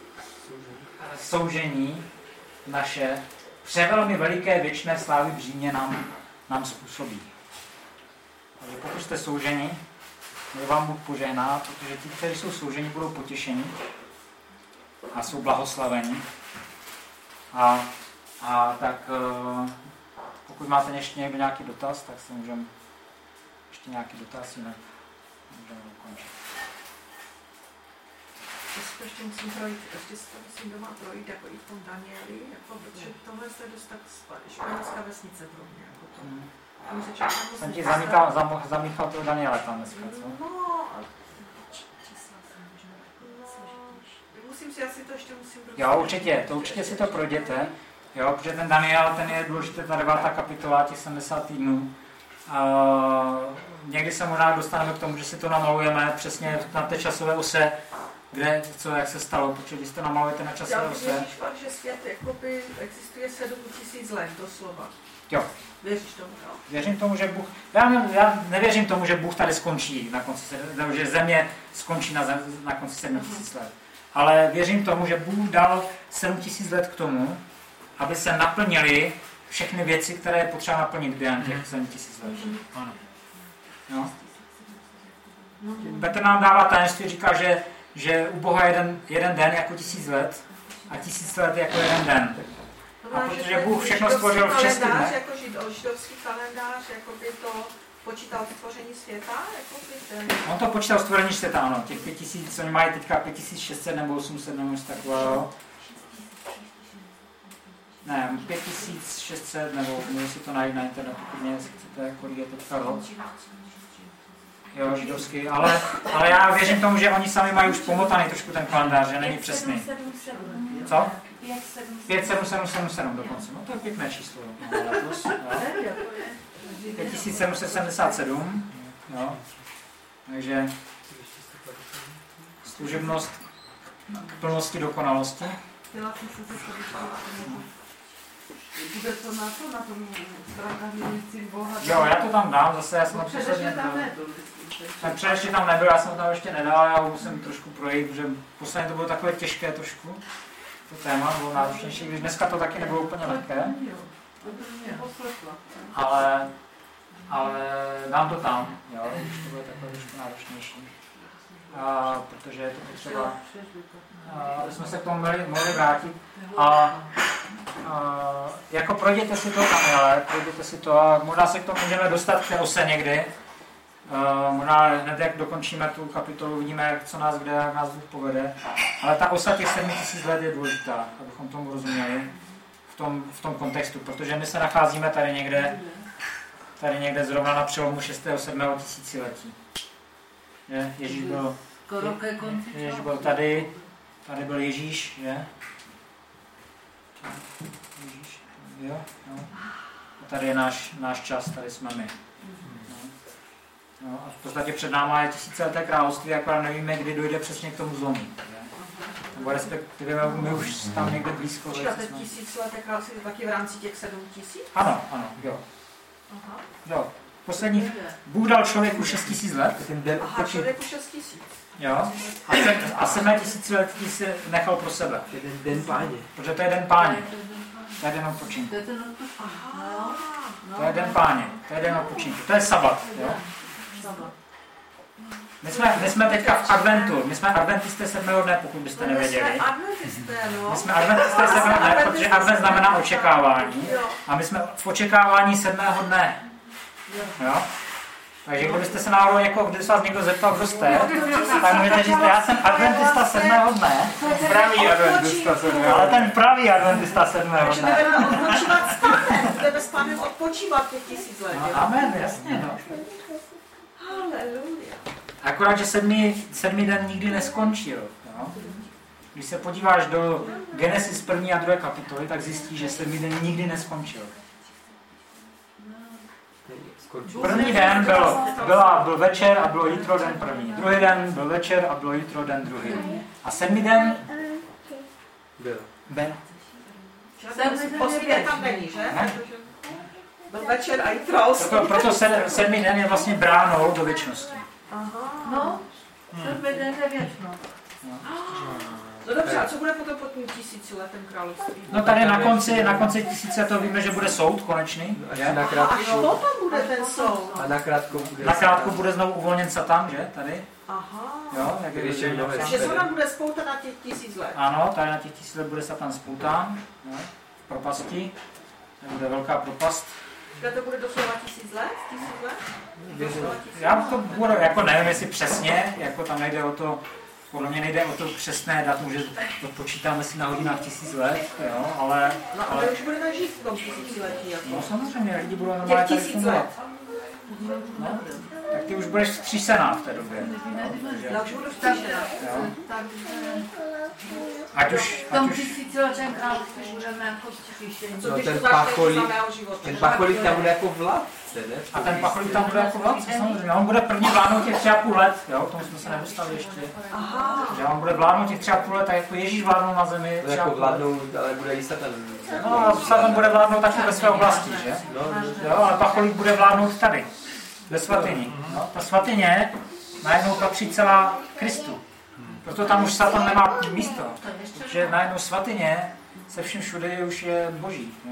soužení naše převelmi veliké věčné slávy břímě nám, nám způsobí. Takže pokud jste souženi, může vám Bůh požehná, protože ti, kteří jsou souženi, budou potěšeni a jsou blahoslaveni. A, a tak pokud máte ještě někdo nějaký dotaz, tak se můžeme ještě nějaký dotaz, jinak můžeme ukončit. To ještě musím projít, ještě si to musím doma projít, jako i v tom Danieli, jako, protože tohle se dost tak španělská vesnice pro mě. Jako to. Hmm. Jsem ti zamíchal, zam, zamíchal toho Daniela tam dneska, co? No, musím si asi to ještě musím... Jo, určitě, to určitě si to projděte, jo, protože ten Daniel, ten je důležitý, ta devátá kapitola, těch sedmdesát týdnů. Uh, někdy se možná dostaneme k tomu, že si to namalujeme přesně na té časové ose, kde, co, jak se stalo, protože když to namalujete na časové ose... Já věříš fakt, že svět jakoby existuje sedm tisíc let doslova. Jo. Věříš tomu, jo? Věřím tomu, že Bůh... Já, ne, já nevěřím tomu, že Bůh tady skončí na konci, nebo že země skončí na, zem, na konci sedm tisíc let. Ale věřím tomu, že Bůh dal sedm tisíc let k tomu, aby se naplnily všechny věci, které je potřeba naplnit během těch sedm tisíc let. Ano. Jo? Petr nám dává tajemství, říká, že, že u Boha je jeden, jeden den jako tisíc let a tisíc let jako jeden den. A protože Bůh všechno stvořil v šesti dnech. Jako židovský kalendář, jako by to počítal stvoření světa? Jako by ten... On to počítal stvoření světa, ano. Těch pět tisíc, oni mají teďka pět tisíc šest set nebo osm set nebo něco takového. Ne, pět tisíc šest set nebo můžu si to najít na internetu, pokud chcete, kolik je teďka rok. Jo, židovský, ale, ale já věřím tomu, že oni sami mají už pomotaný trošku ten kalendář, že není přesný. Co? pět sedm sedm sedm sedm dokonce. No to je pěkné číslo. pět tisíc sedm set sedmdesát sedm. Jo. Takže služebnost k plnosti dokonalosti. Bude to na to, na tom stránkách milujících Boha? Jo, já to tam dám, zase já jsem to posledně tam nebyl. Ten předešli tam nebyl, já jsem to tam ještě nedal, já ho musím trošku projít, protože posledně to bylo takové těžké trošku. To téma bylo náročnější, když dneska to taky nebylo úplně lehké. Ale, ale dám to tam, jo, už to bude takové trošku náročnější. A, protože je to potřeba, aby jsme se k tomu mohli, mohli vrátit. A, a jako projděte si to tam, ale projděte si to a možná se k tomu můžeme dostat k té ose někdy. Uh, možná hned, jak dokončíme tu kapitolu, vidíme, jak, co nás, kde jak nás Bůh povede. Ale ta osa těch sedm tisíc let je důležitá, abychom tomu rozuměli v tom, v tom kontextu, protože my se nacházíme tady někde, tady někde zrovna na přelomu šestého a sedmého tisíciletí. Je? Ježíš byl, je, Ježíš byl tady, tady byl Ježíš, je? Ježíš, jo? No. A tady je náš, náš čas, tady jsme my. No, a v podstatě před náma je tisícileté království, akorát nevíme, kdy dojde přesně k tomu zlomu. Nebo respektive my už tam někde blízko. Počkáte tisícileté království taky v rámci těch sedm tisíc? Ano, ano, jo. Aha. Jo. Poslední, Bůh dal člověku šest tisíc let. Aha, člověku šest tisíc. Jo. A, se, a sedmé tisíciletí si nechal pro sebe. Jeden den páně. Protože to je den páně. To je den odpočinku. To je ten odpočinku. To je den páně. To je den odpočinku. To je sabat. Jo. My jsme, my jsme teďka v adventu, my jsme adventisté sedmého dne, pokud byste nevěděli. My jsme adventisté, no. My jsme adventisté sedmého dne, protože advent znamená očekávání. A my jsme v očekávání sedmého dne. Jo? Takže kdybyste se náhodou, jako, když vás někdo zeptal, kdo jste, tak můžete říct, já jsem adventista sedmého dne. Pravý adventista sedmého. Ale ten pravý adventista sedmého Takže dne. budeme odpočívat s pánem, budeme s pánem odpočívat těch tisíc let. No, amen, jasně. No. Haleluja. Akorát, že sedmý, sedmý den nikdy neskončil. Jo? Když se podíváš do Genesis první a druhé kapitoly, tak zjistíš, že sedmý den nikdy neskončil. První den byl, byla, byl večer a bylo jitro den první. Druhý den byl večer a bylo jitro den druhý. A sedmý den byl. Ben. Poslední den tam není, že? Ne? Byl večer a jitro. Proto, proto sedmý den je vlastně bránou do věčnosti. Aha. vede nevěčno. No dobře, a co bude potom pod tím tisíciletém království? No tady na konci, na konci tisíce to víme, že bude soud konečný. Až Je? na A krátko, potom bude ten soud. a na krátko bude... Nakrátko bude znovu uvolněn Satan, že? Tady. Aha. Jo, jak je Když je veřejně mnohé napsáno. Takže zóna bude spouta na těch tisíc let. Ano, tady na těch tisíc let bude Satan spoután. Jo, v propasti. Tady bude velká propast. Že to bude doslova tisíc let? Tisíc let? Doslova tisíc Já to budu, jako nevím, jestli přesně, jako tam nejde o to, podle mě nejde o to přesné datum, že to počítáme si na hodinách tisíc let, jo, ale... No ale ale už budeme žít v tom tisíciletí. Jako. no samozřejmě, lidi budou Těch normálně tady tisíc fungovat. let. No, tak ty už budeš vstřísená v té době. Já už budu Takže, vstříšená. Jo. takže Ať už, v ať tom už, tisíciletém království budeme jako vstříšení. Co No, když ten to začne pacholík- z samého života? Ten pacholík tam bude jako vládce, ne? a ten pacholík tam bude jako vládce, samozřejmě. On bude první vládnout těch tři a půl let, jo, k tomu jsme se nedostali ještě. Aha. Že on bude vládnout těch tři a půl let, tak jako Ježíš vládnul na zemi To tři a jako půl let. vládnou, ale bude i Satan. No a Satan bude vládnout taky ve své oblasti, že? No, no. Jo, ale pacholík bude vládnout tady, ve svatyni. No, ta svatyně najednou patří celá Kristu. Proto tam už Satan nemá místo. Protože najednou svatyně se vším všude už je boží. Ne?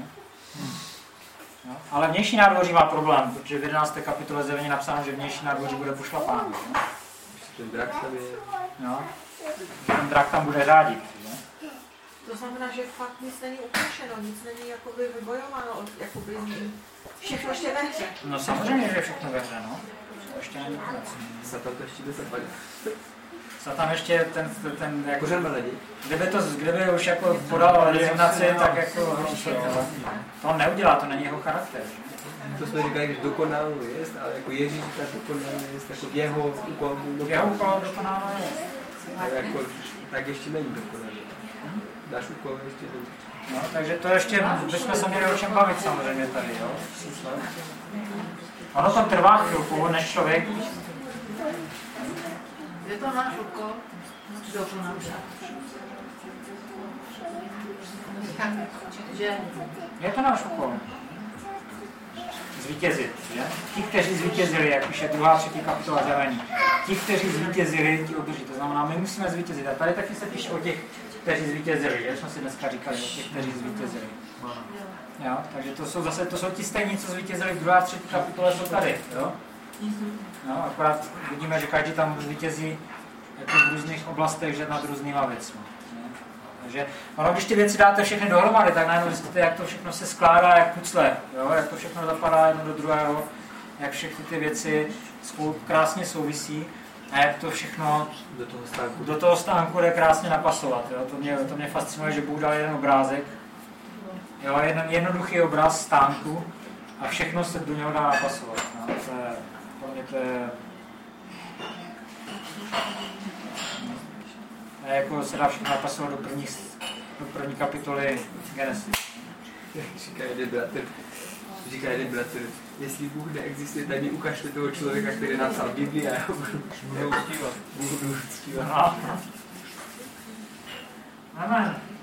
No, ale vnější nádvoří má problém, protože v jedenácté kapitole zjevení je napsáno, že vnější nádvoří bude pošlapáno. Ne? Ten drak tam je... No, ten drak tam bude řádit. Ne? To znamená, že fakt nic není ukončeno, nic není jakoby vybojováno, jakoby všechno ještě ve hře. No samozřejmě, že je všechno ve hře, no. To ještě není konec. Satan to ještě nezapadl. Satan ještě ten, ten jako, Kořen lidi. kdyby to, kdyby už jako podal rezignaci, tak jako, to on neudělá, to není jeho charakter. To jsme říkali, když dokonalou jest, ale jako Ježíš tak dokonalou jest, jako v jeho úkol byl Jeho dokonalý. úkol dokonalé je. Ale jako, tak ještě není dokonalý. Náš úkol ještě není. No, takže to ještě bychom se měli o čem bavit samozřejmě tady, jo. Ono to trvá chvilku, než člověk... Je to náš úkol, dokonat. Že Je to náš úkol. Zvítězit, že? Ti, kteří zvítězili, jak píše druhá, třetí kapitola zjevení. Ti, kteří zvítězili, ti obdrží. To znamená, my musíme zvítězit. A tady taky se píše o těch, kteří zvítězili, že jsme si dneska říkali, o těch, kteří zvítězili. Jo? Takže to jsou zase, to jsou ti stejní, co zvítězili v druhé a třetí kapitole, jsou tady, jo? No, akorát vidíme, že každý tam zvítězí jako v různých oblastech, že nad různýma věcmi. Takže ono, když ty věci dáte všechny dohromady, tak najednou zjistíte, jak to všechno se skládá, jak pucle, jo? Jak to všechno zapadá jedno do druhého, jak všechny ty věci spolu krásně souvisí a jak to všechno Do toho stánku. do toho stánku jde krásně napasovat. Jo? To, mě, to mě fascinuje, že Bůh dal jeden obrázek, jo? Jeden jednoduchý obraz stánku a všechno se do něho dá napasovat. No? To je, pro mě to je... A jako se dá všechno napasovat do první, do první kapitoly Genesis. Říká jeden bratr, říká jeden bratr, jestli Bůh neexistuje, tak mi ukažte toho člověka, který napsal Bibli a já ho budu uctívat. Budu uctívat. No. Amen.